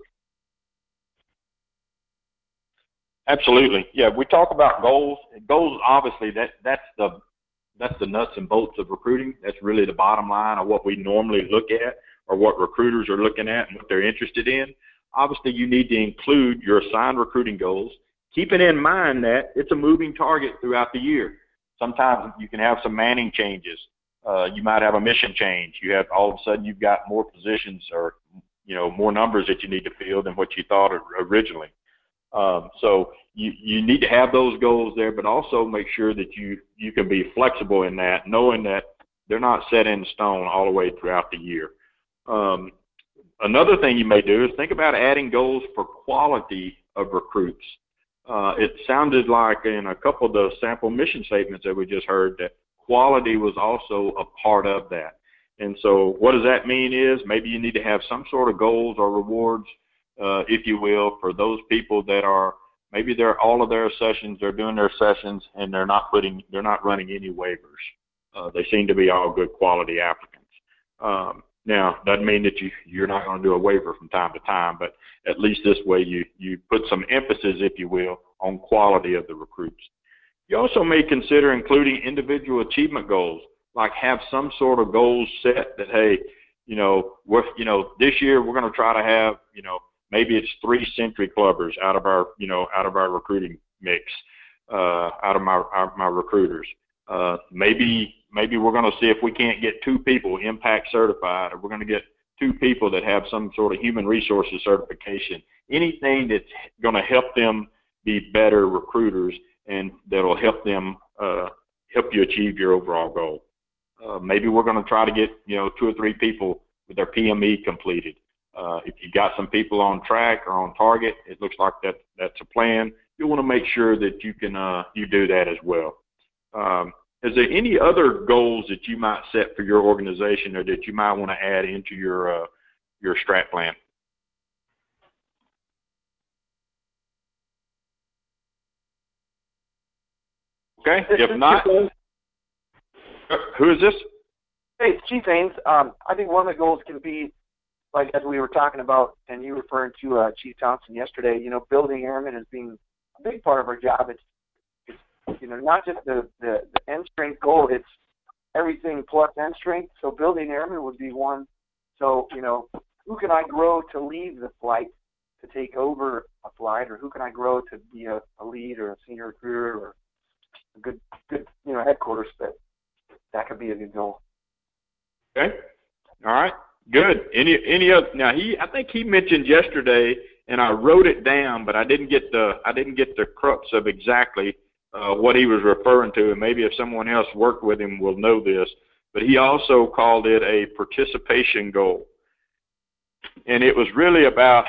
Absolutely. Yeah, we talk about goals. Goals, obviously, that's the nuts and bolts of recruiting. That's really the bottom line of what we normally look at, or what recruiters are looking at and what they're interested in. Obviously, you need to include your assigned recruiting goals, keeping in mind that it's a moving target throughout the year. Sometimes you can have some manning changes. You might have a mission change. You have, all of a sudden, you've got more positions or, you know, more numbers that you need to fill than what you thought originally. So you need to have those goals there, but also make sure that you can be flexible in that, knowing that they're not set in stone all the way throughout the year. Another thing you may do is think about adding goals for quality of recruits. It sounded like in a couple of the sample mission statements that we just heard that quality was also a part of that. And so what does that mean is maybe you need to have some sort of goals or rewards, if you will, for those people that are maybe all of their sessions, they're doing their sessions and they're not running any waivers. They seem to be all good quality applicants. Now, doesn't mean that you're not going to do a waiver from time to time, but at least this way you put some emphasis, if you will, on quality of the recruits. You also may consider including individual achievement goals, like have some sort of goals set that, hey, this year we're going to try to have, maybe it's 3 Century Clubbers out of our recruiting mix, out of my recruiters. Maybe we're going to see if we can't get 2 people impact certified, or we're going to get 2 people that have some sort of human resources certification. Anything that's going to help them be better recruiters and that'll help them help you achieve your overall goal. Maybe we're going to try to get 2 or 3 people with their PME completed. If you've got some people on track or on target, it looks like that's a plan. You want to make sure that you can you do that as well. Is there any other goals that you might set for your organization or that you might want to add into your strat plan? Okay, if not, who is this? Hey, it's Chief Haynes. I think one of the goals can be, like as we were talking about, and you referring to Chief Thompson yesterday, building airmen as being a big part of our job. It's not just the end strength goal, it's everything plus end strength. So building airmen would be one. So, who can I grow to leave the flight to take over a flight, or who can I grow to be a lead or a senior recruiter or a good headquarters fit? That could be a good goal. Okay. All right. Good. Any other? Now I think he mentioned yesterday, and I wrote it down, but I didn't get the crux of exactly what he was referring to, and maybe if someone else worked with him will know this, but he also called it a participation goal. And it was really about,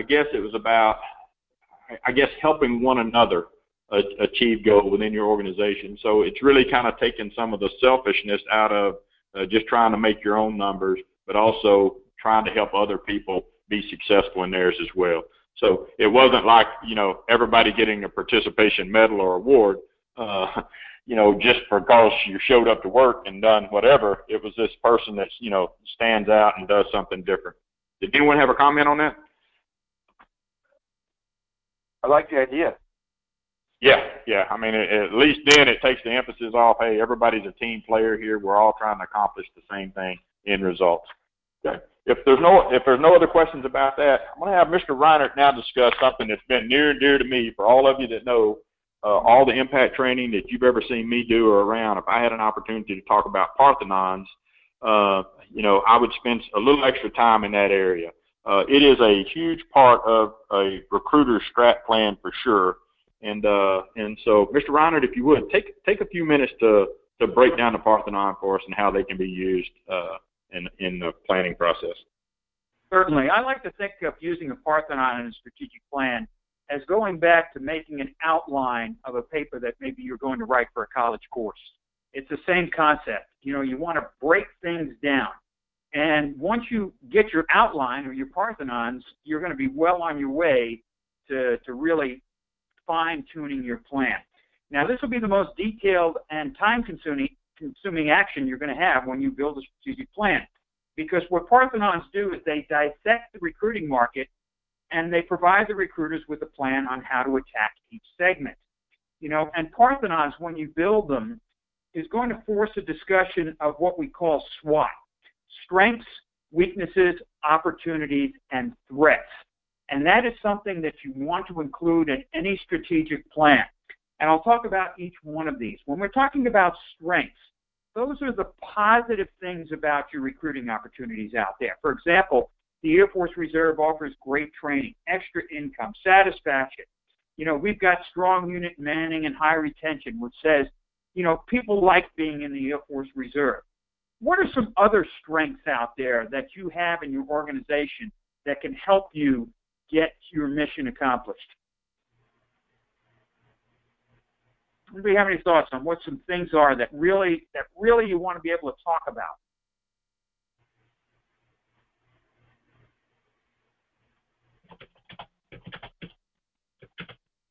helping one another achieve goal within your organization. So it's really kind of taking some of the selfishness out of just trying to make your own numbers, but also trying to help other people be successful in theirs as well. So it wasn't like, everybody getting a participation medal or award, just because you showed up to work and done whatever. It was this person that, stands out and does something different. Did anyone have a comment on that? I like the idea. Yeah. I mean, at least then it takes the emphasis off, hey, everybody's a team player here. We're all trying to accomplish the same thing in results. Okay. If there's no other questions about that, I'm going to have Mr. Reinert now discuss something that's been near and dear to me. For all of you that know all the impact training that you've ever seen me do or around, if I had an opportunity to talk about Parthenons, I would spend a little extra time in that area. It is a huge part of a recruiter's strat plan for sure. And so, Mr. Reinert, if you would, take a few minutes to break down the Parthenon for us and how they can be used in the planning process. Certainly. I like to think of using a Parthenon in a strategic plan as going back to making an outline of a paper that maybe you're going to write for a college course. It's the same concept. You want to break things down. And once you get your outline or your Parthenons, you're going to be well on your way to really fine-tuning your plan. Now, this will be the most detailed and time-consuming action you're going to have when you build a strategic plan, because what Parthenons do is they dissect the recruiting market and they provide the recruiters with a plan on how to attack each segment. And Parthenons, when you build them, is going to force a discussion of what we call SWOT: strengths, weaknesses, opportunities, and threats. And that is something that you want to include in any strategic plan. And I'll talk about each one of these. When we're talking about strengths, those are the positive things about your recruiting opportunities out there. For example, the Air Force Reserve offers great training, extra income, satisfaction. We've got strong unit manning and high retention, which says, people like being in the Air Force Reserve. What are some other strengths out there that you have in your organization that can help you get your mission accomplished? Anybody have any thoughts on what some things are that really you want to be able to talk about?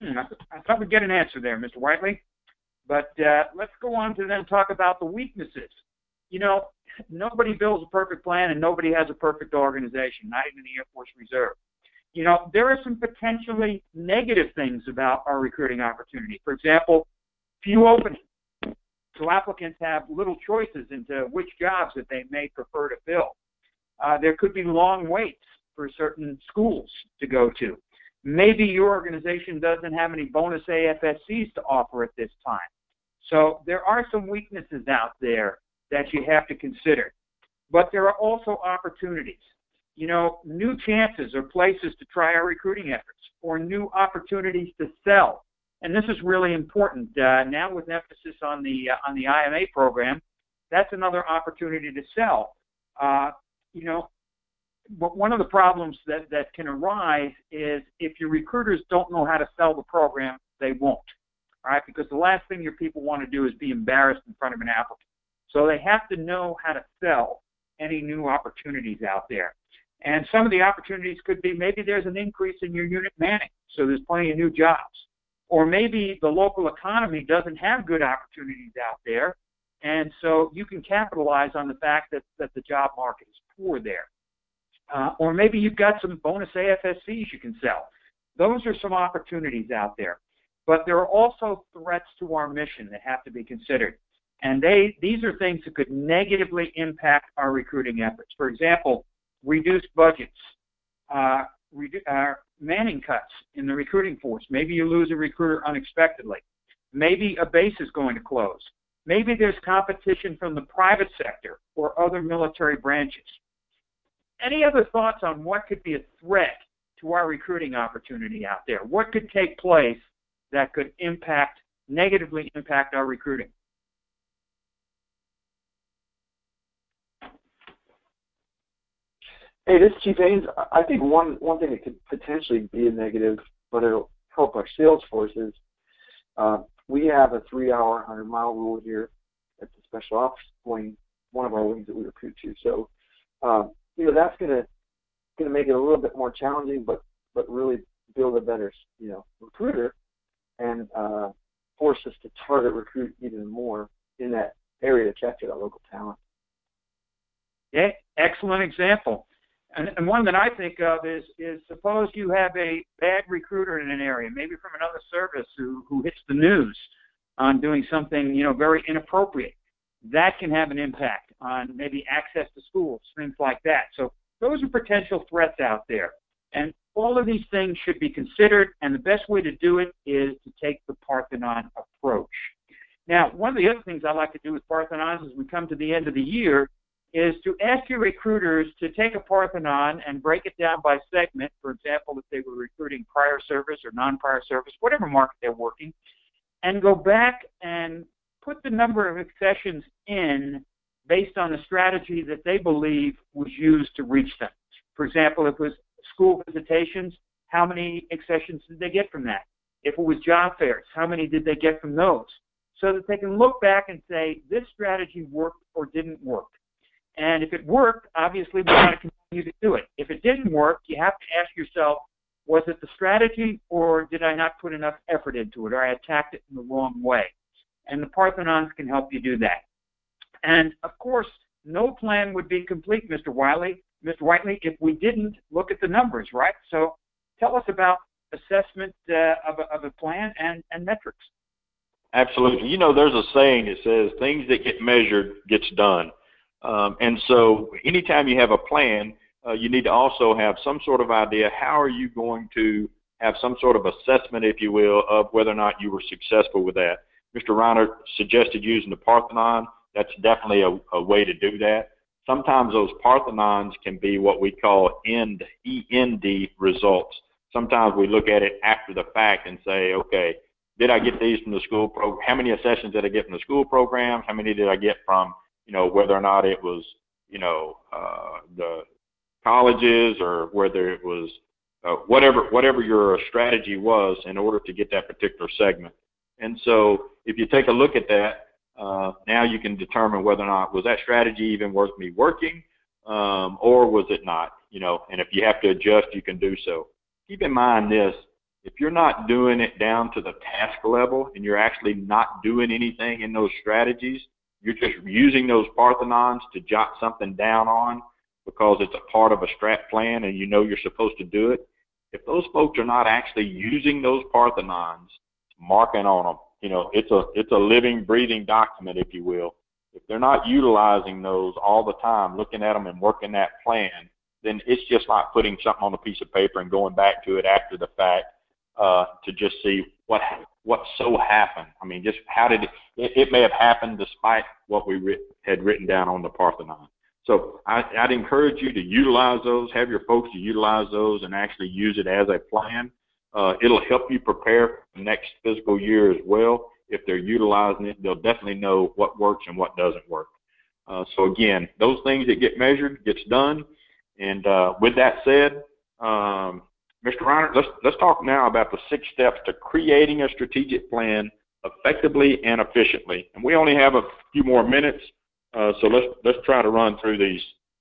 I thought we'd get an answer there, Mr. Whiteley. But let's go on to then talk about the weaknesses. You know, nobody builds a perfect plan and nobody has a perfect organization, not even the Air Force Reserve. You know, there are some potentially negative things about our recruiting opportunity. For example, few openings. So applicants have little choices into which jobs that they may prefer to fill. There could be long waits for certain schools to go to. Maybe your organization doesn't have any bonus AFSCs to offer at this time. So there are some weaknesses out there that you have to consider. But there are also opportunities. You know, new chances or places to try our recruiting efforts, or new opportunities to sell. And this is really important. Now with emphasis on the IMA program, that's another opportunity to sell. You know, but one of the problems that can arise is if your recruiters don't know how to sell the program, they won't. All right, because the last thing your people want to do is be embarrassed in front of an applicant. So they have to know how to sell any new opportunities out there. And some of the opportunities could be maybe there's an increase in your unit manning, so there's plenty of new jobs. Or maybe the local economy doesn't have good opportunities out there, and so you can capitalize on the fact that the job market is poor there. Or maybe you've got some bonus AFSCs you can sell. Those are some opportunities out there. But there are also threats to our mission that have to be considered. And these are things that could negatively impact our recruiting efforts. For example, reduced budgets, manning cuts in the recruiting force. Maybe you lose a recruiter unexpectedly. Maybe a base is going to close. Maybe there's competition from the private sector or other military branches. Any other thoughts on what could be a threat to our recruiting opportunity out there? What could take place that could negatively impact our recruiting? Hey, this is Chief Haynes. I think one thing that could potentially be a negative, but it'll help our sales forces. We have a 3-hour, 100-mile rule here at the Special Ops wing, one of our wings that we recruit to. So, you know, that's gonna make it a little bit more challenging, but really build a better, you know, recruiter and force us to target recruit even more in that area to capture that local talent. Yeah, excellent example. And one that I think of is suppose you have a bad recruiter in an area, maybe from another service who hits the news on doing something, you know, very inappropriate. That can have an impact on maybe access to schools, things like that. So those are potential threats out there. And all of these things should be considered, and the best way to do it is to take the Parthenon approach. Now, one of the other things I like to do with Parthenons as we come to the end of the year is to ask your recruiters to take a Parthenon and break it down by segment. For example, if they were recruiting prior service or non-prior service, whatever market they're working, and go back and put the number of accessions in based on the strategy that they believe was used to reach them. For example, if it was school visitations, how many accessions did they get from that? If it was job fairs, how many did they get from those? So that they can look back and say, this strategy worked or didn't work. And if it worked, obviously we want to continue to do it. If it didn't work, you have to ask yourself, was it the strategy or did I not put enough effort into it or I attacked it in the wrong way? And the Parthenons can help you do that. And of course, no plan would be complete, Mr. Whiteley, if we didn't look at the numbers, right? So tell us about assessment of a plan and metrics. Absolutely. You know, there's a saying that says things that get measured gets done. And so anytime you have a plan, you need to also have some sort of idea, how are you going to have some sort of assessment, if you will, of whether or not you were successful with that. Mr. Reiner suggested using the Parthenon. That's definitely a way to do that. Sometimes those Parthenons can be what we call END results. Sometimes we look at it after the fact and say, okay, did I get these from the school program? How many accessions did I get from the school program? How many did I get from, you know, whether or not it was, you know, the colleges or whether it was whatever your strategy was in order to get that particular segment. And so if you take a look at that, now you can determine whether or not was that strategy even worth me working or was it not, you know, and if you have to adjust, you can do so. Keep in mind this, if you're not doing it down to the task level and you're actually not doing anything in those strategies, you're just using those Parthenons to jot something down on because it's a part of a strat plan and you know you're supposed to do it. If those folks are not actually using those Parthenons, marking on them, you know, it's a living, breathing document, if you will. If they're not utilizing those all the time, looking at them and working that plan, then it's just like putting something on a piece of paper and going back to it after the fact to just see what so happened. I mean, just how did it may have happened despite what we had written down on the Parthenon. So I'd encourage you to utilize those, have your folks to utilize those and actually use it as a plan. It'll help you prepare for the next fiscal year as well. If they're utilizing it, they'll definitely know what works and what doesn't work. So again, those things that get measured gets done. And with that said, Mr. Reiner, let's talk now about the 6 steps to creating a strategic plan effectively and efficiently. And we only have a few more minutes, so let's try to run through these.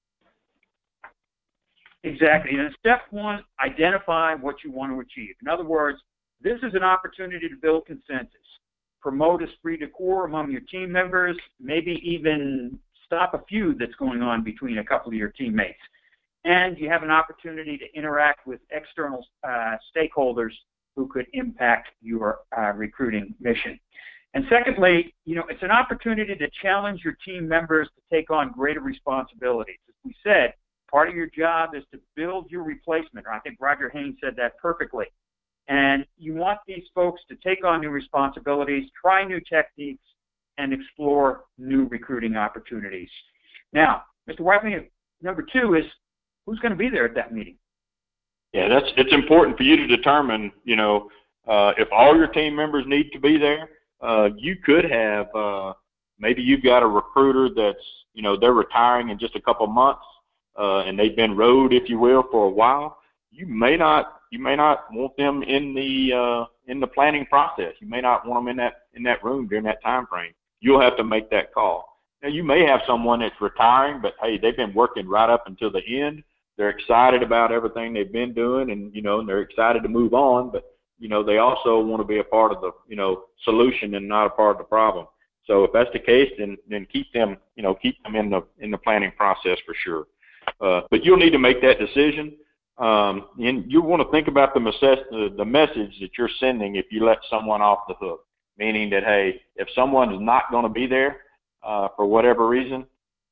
Exactly. And step 1, identify what you want to achieve. In other words, this is an opportunity to build consensus, promote esprit de corps among your team members, maybe even stop a feud that's going on between a couple of your teammates. And you have an opportunity to interact with external stakeholders who could impact your recruiting mission. And secondly, you know, it's an opportunity to challenge your team members to take on greater responsibilities. As we said, part of your job is to build your replacement. I think Roger Haynes said that perfectly. And you want these folks to take on new responsibilities, try new techniques, and explore new recruiting opportunities. Now, Mr. Whiteley, number 2 is, who's going to be there at that meeting? Yeah, it's important for you to determine, you know, if all your team members need to be there. You could have, maybe you've got a recruiter that's, you know, they're retiring in just a couple months, and they've been road, if you will, for a while. You may not want them in the planning process. You may not want them in that room during that time frame. You'll have to make that call. Now, you may have someone that's retiring, but hey, they've been working right up until the end. They're excited about everything they've been doing, and you know, and they're excited to move on. But you know, they also want to be a part of the solution and not a part of the problem. So if that's the case, then keep them in the planning process for sure. But you'll need to make that decision, and you want to think about the message that you're sending if you let someone off the hook. Meaning that, hey, if someone is not going to be there for whatever reason,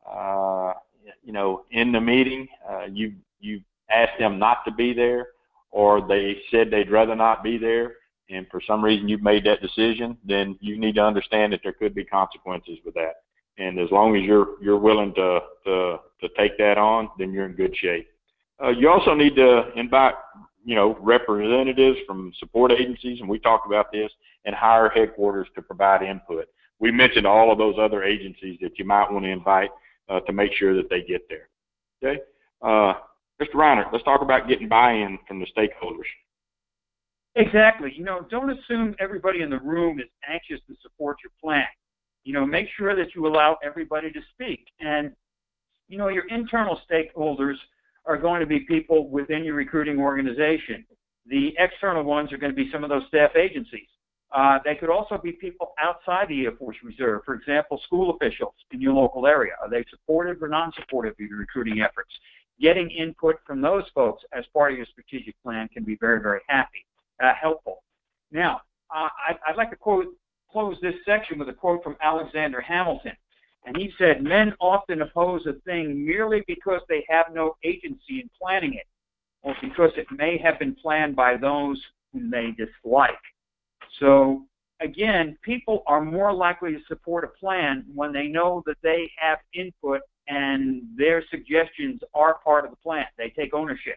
in the meeting, you asked them not to be there, or they said they'd rather not be there, and for some reason you've made that decision, then you need to understand that there could be consequences with that. And as long as you're willing to take that on, then you're in good shape. You also need to invite representatives from support agencies, and we talked about this, and hire headquarters to provide input. We mentioned all of those other agencies that you might want to invite to make sure that they get there. Okay, Mr. Reiner, let's talk about getting buy-in from the stakeholders. Exactly. Don't assume everybody in the room is anxious to support your plan. Make sure that you allow everybody to speak. And, your internal stakeholders are going to be people within your recruiting organization. The external ones are going to be some of those staff agencies. They could also be people outside the Air Force Reserve. For example, school officials in your local area. Are they supportive or non-supportive of your recruiting efforts? Getting input from those folks as part of your strategic plan can be very, very helpful. Now, I'd like to close this section with a quote from Alexander Hamilton. And he said, "Men often oppose a thing merely because they have no agency in planning it, or because it may have been planned by those whom they dislike." So, again, people are more likely to support a plan when they know that they have input and their suggestions are part of the plan. They take ownership.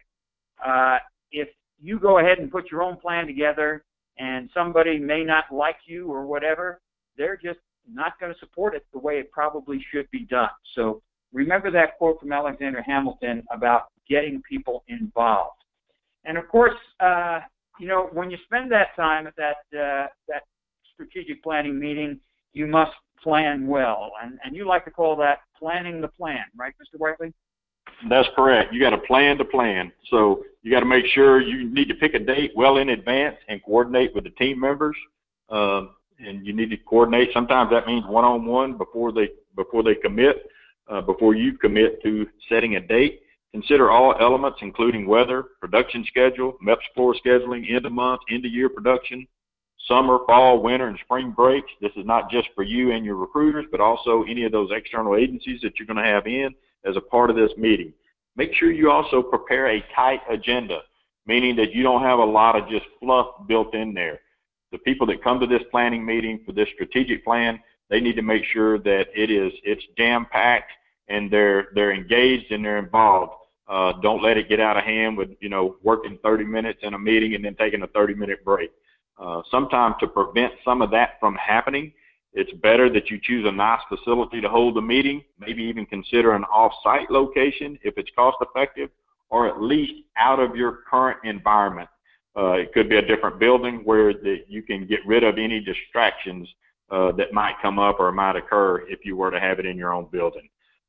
If you go ahead and put your own plan together and somebody may not like you or whatever, they're just not going to support it the way it probably should be done. So remember that quote from Alexander Hamilton about getting people involved. And of course, when you spend that time at that strategic planning meeting, you must plan well. And you like to call that planning the plan, right, Mr. Whiteley? That's correct. You got to plan to plan. So You got to make sure you need to pick a date well in advance and coordinate with the team members. And you need to coordinate. Sometimes that means one-on-one before they commit, before you commit to setting a date. Consider all elements, including weather, production schedule, MEPS floor scheduling, end of month, end of year production, summer, fall, winter, and spring breaks. This is not just for you and your recruiters, but also any of those external agencies that you're going to have in as a part of this meeting. Make sure you also prepare a tight agenda, meaning that you don't have a lot of just fluff built in there. The people that come to this planning meeting for this strategic plan, they need to make sure that it's jam-packed and they're engaged and they're involved. Don't let it get out of hand with, working 30 minutes in a meeting and then taking a 30-minute break. Sometimes to prevent some of that from happening, it's better that you choose a nice facility to hold the meeting, maybe even consider an off-site location if it's cost-effective, or at least out of your current environment. It could be a different building where you can get rid of any distractions that might come up or might occur if you were to have it in your own building.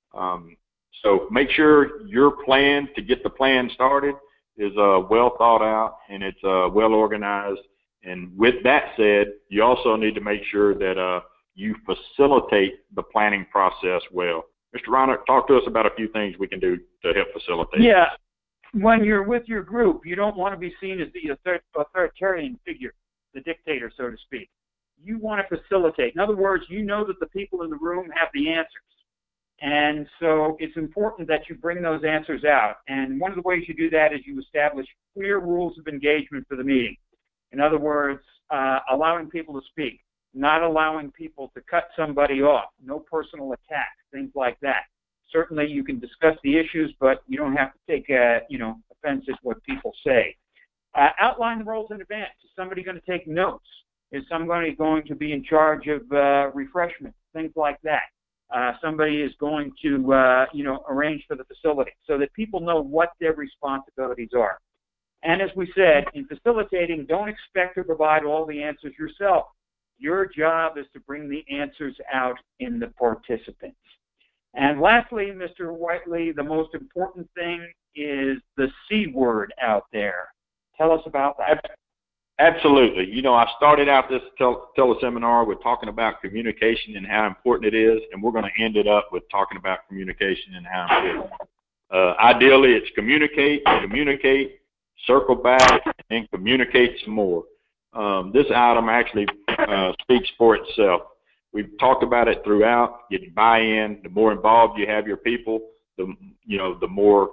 So make sure your plan to get the plan started is well thought out and it's well organized. And with that said, you also need to make sure that you facilitate the planning process well. Mr. Reiner, talk to us about a few things we can do to help facilitate. Yeah. When you're with your group, you don't want to be seen as the authoritarian figure, the dictator, so to speak. You want to facilitate. In other words, you know that the people in the room have the answers. And so it's important that you bring those answers out. And one of the ways you do that is you establish clear rules of engagement for the meeting. In other words, allowing people to speak, not allowing people to cut somebody off, no personal attacks, things like that. Certainly you can discuss the issues, but you don't have to take offense at what people say. Outline the roles in advance. Is somebody going to take notes? Is somebody going to be in charge of refreshments, things like that? Somebody is going to arrange for the facility so that people know what their responsibilities are. And as we said, in facilitating, don't expect to provide all the answers yourself. Your job is to bring the answers out in the participants. And lastly, Mr. Whiteley, the most important thing is the C word out there. Tell us about that. Absolutely. I started out this teleseminar with talking about communication and how important it is, and we're going to end it up with talking about communication and how important. Ideally, it's communicate, circle back, and communicate some more. This item actually speaks for itself. We've talked about it throughout. Getting buy-in. The more involved you have your people, the more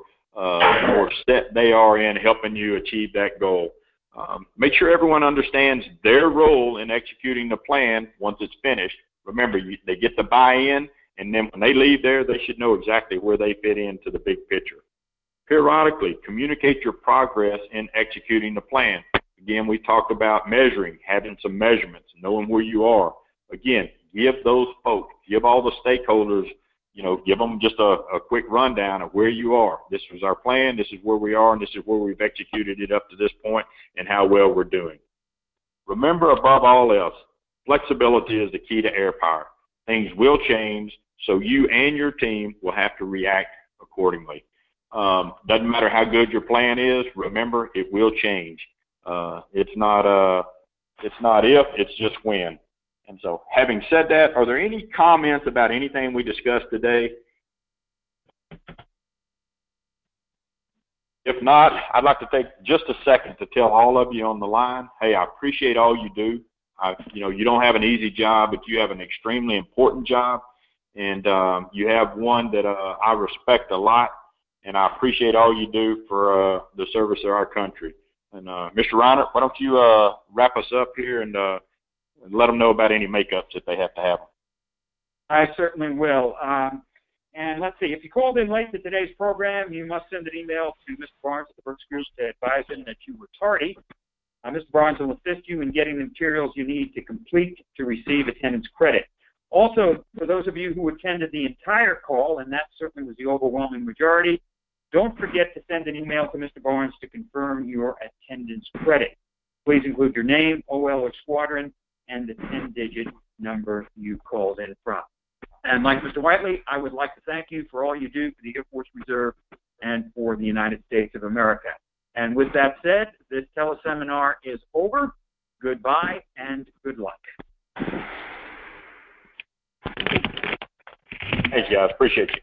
set they are in helping you achieve that goal. Make sure everyone understands their role in executing the plan once it's finished. Remember, they get the buy-in, and then when they leave there, they should know exactly where they fit into the big picture. Periodically, communicate your progress in executing the plan. Again, we talked about measuring, having some measurements, knowing where you are. Again, give those folks, give all the stakeholders, give them just a quick rundown of where you are. This was our plan, this is where we are, and this is where we've executed it up to this point and how well we're doing. Remember, above all else, flexibility is the key to air power. Things will change, so you and your team will have to react accordingly. Doesn't matter how good your plan is, remember, it will change. It's not if, it's just when. And so, having said that, are there any comments about anything we discussed today? If not, I'd like to take just a second to tell all of you on the line, hey, I appreciate all you do. You don't have an easy job, but you have an extremely important job, and you have one that I respect a lot, and I appreciate all you do for the service of our country. And Mr. Reiner, why don't you wrap us up here and let them know about any makeups if they have to have them. I certainly will. And let's see, if you called in late to today's program, you must send an email to Mr. Barnes at the Brooks Group to advise him that you were tardy. Mr. Barnes will assist you in getting the materials you need to complete to receive attendance credit. Also, for those of you who attended the entire call, and that certainly was the overwhelming majority, don't forget to send an email to Mr. Barnes to confirm your attendance credit. Please include your name, OL or squadron, and the 10-digit number you called in from. And like Mr. Whiteley, I would like to thank you for all you do for the Air Force Reserve and for the United States of America. And with that said, this teleseminar is over. Goodbye and good luck. Thanks, guys. Appreciate you.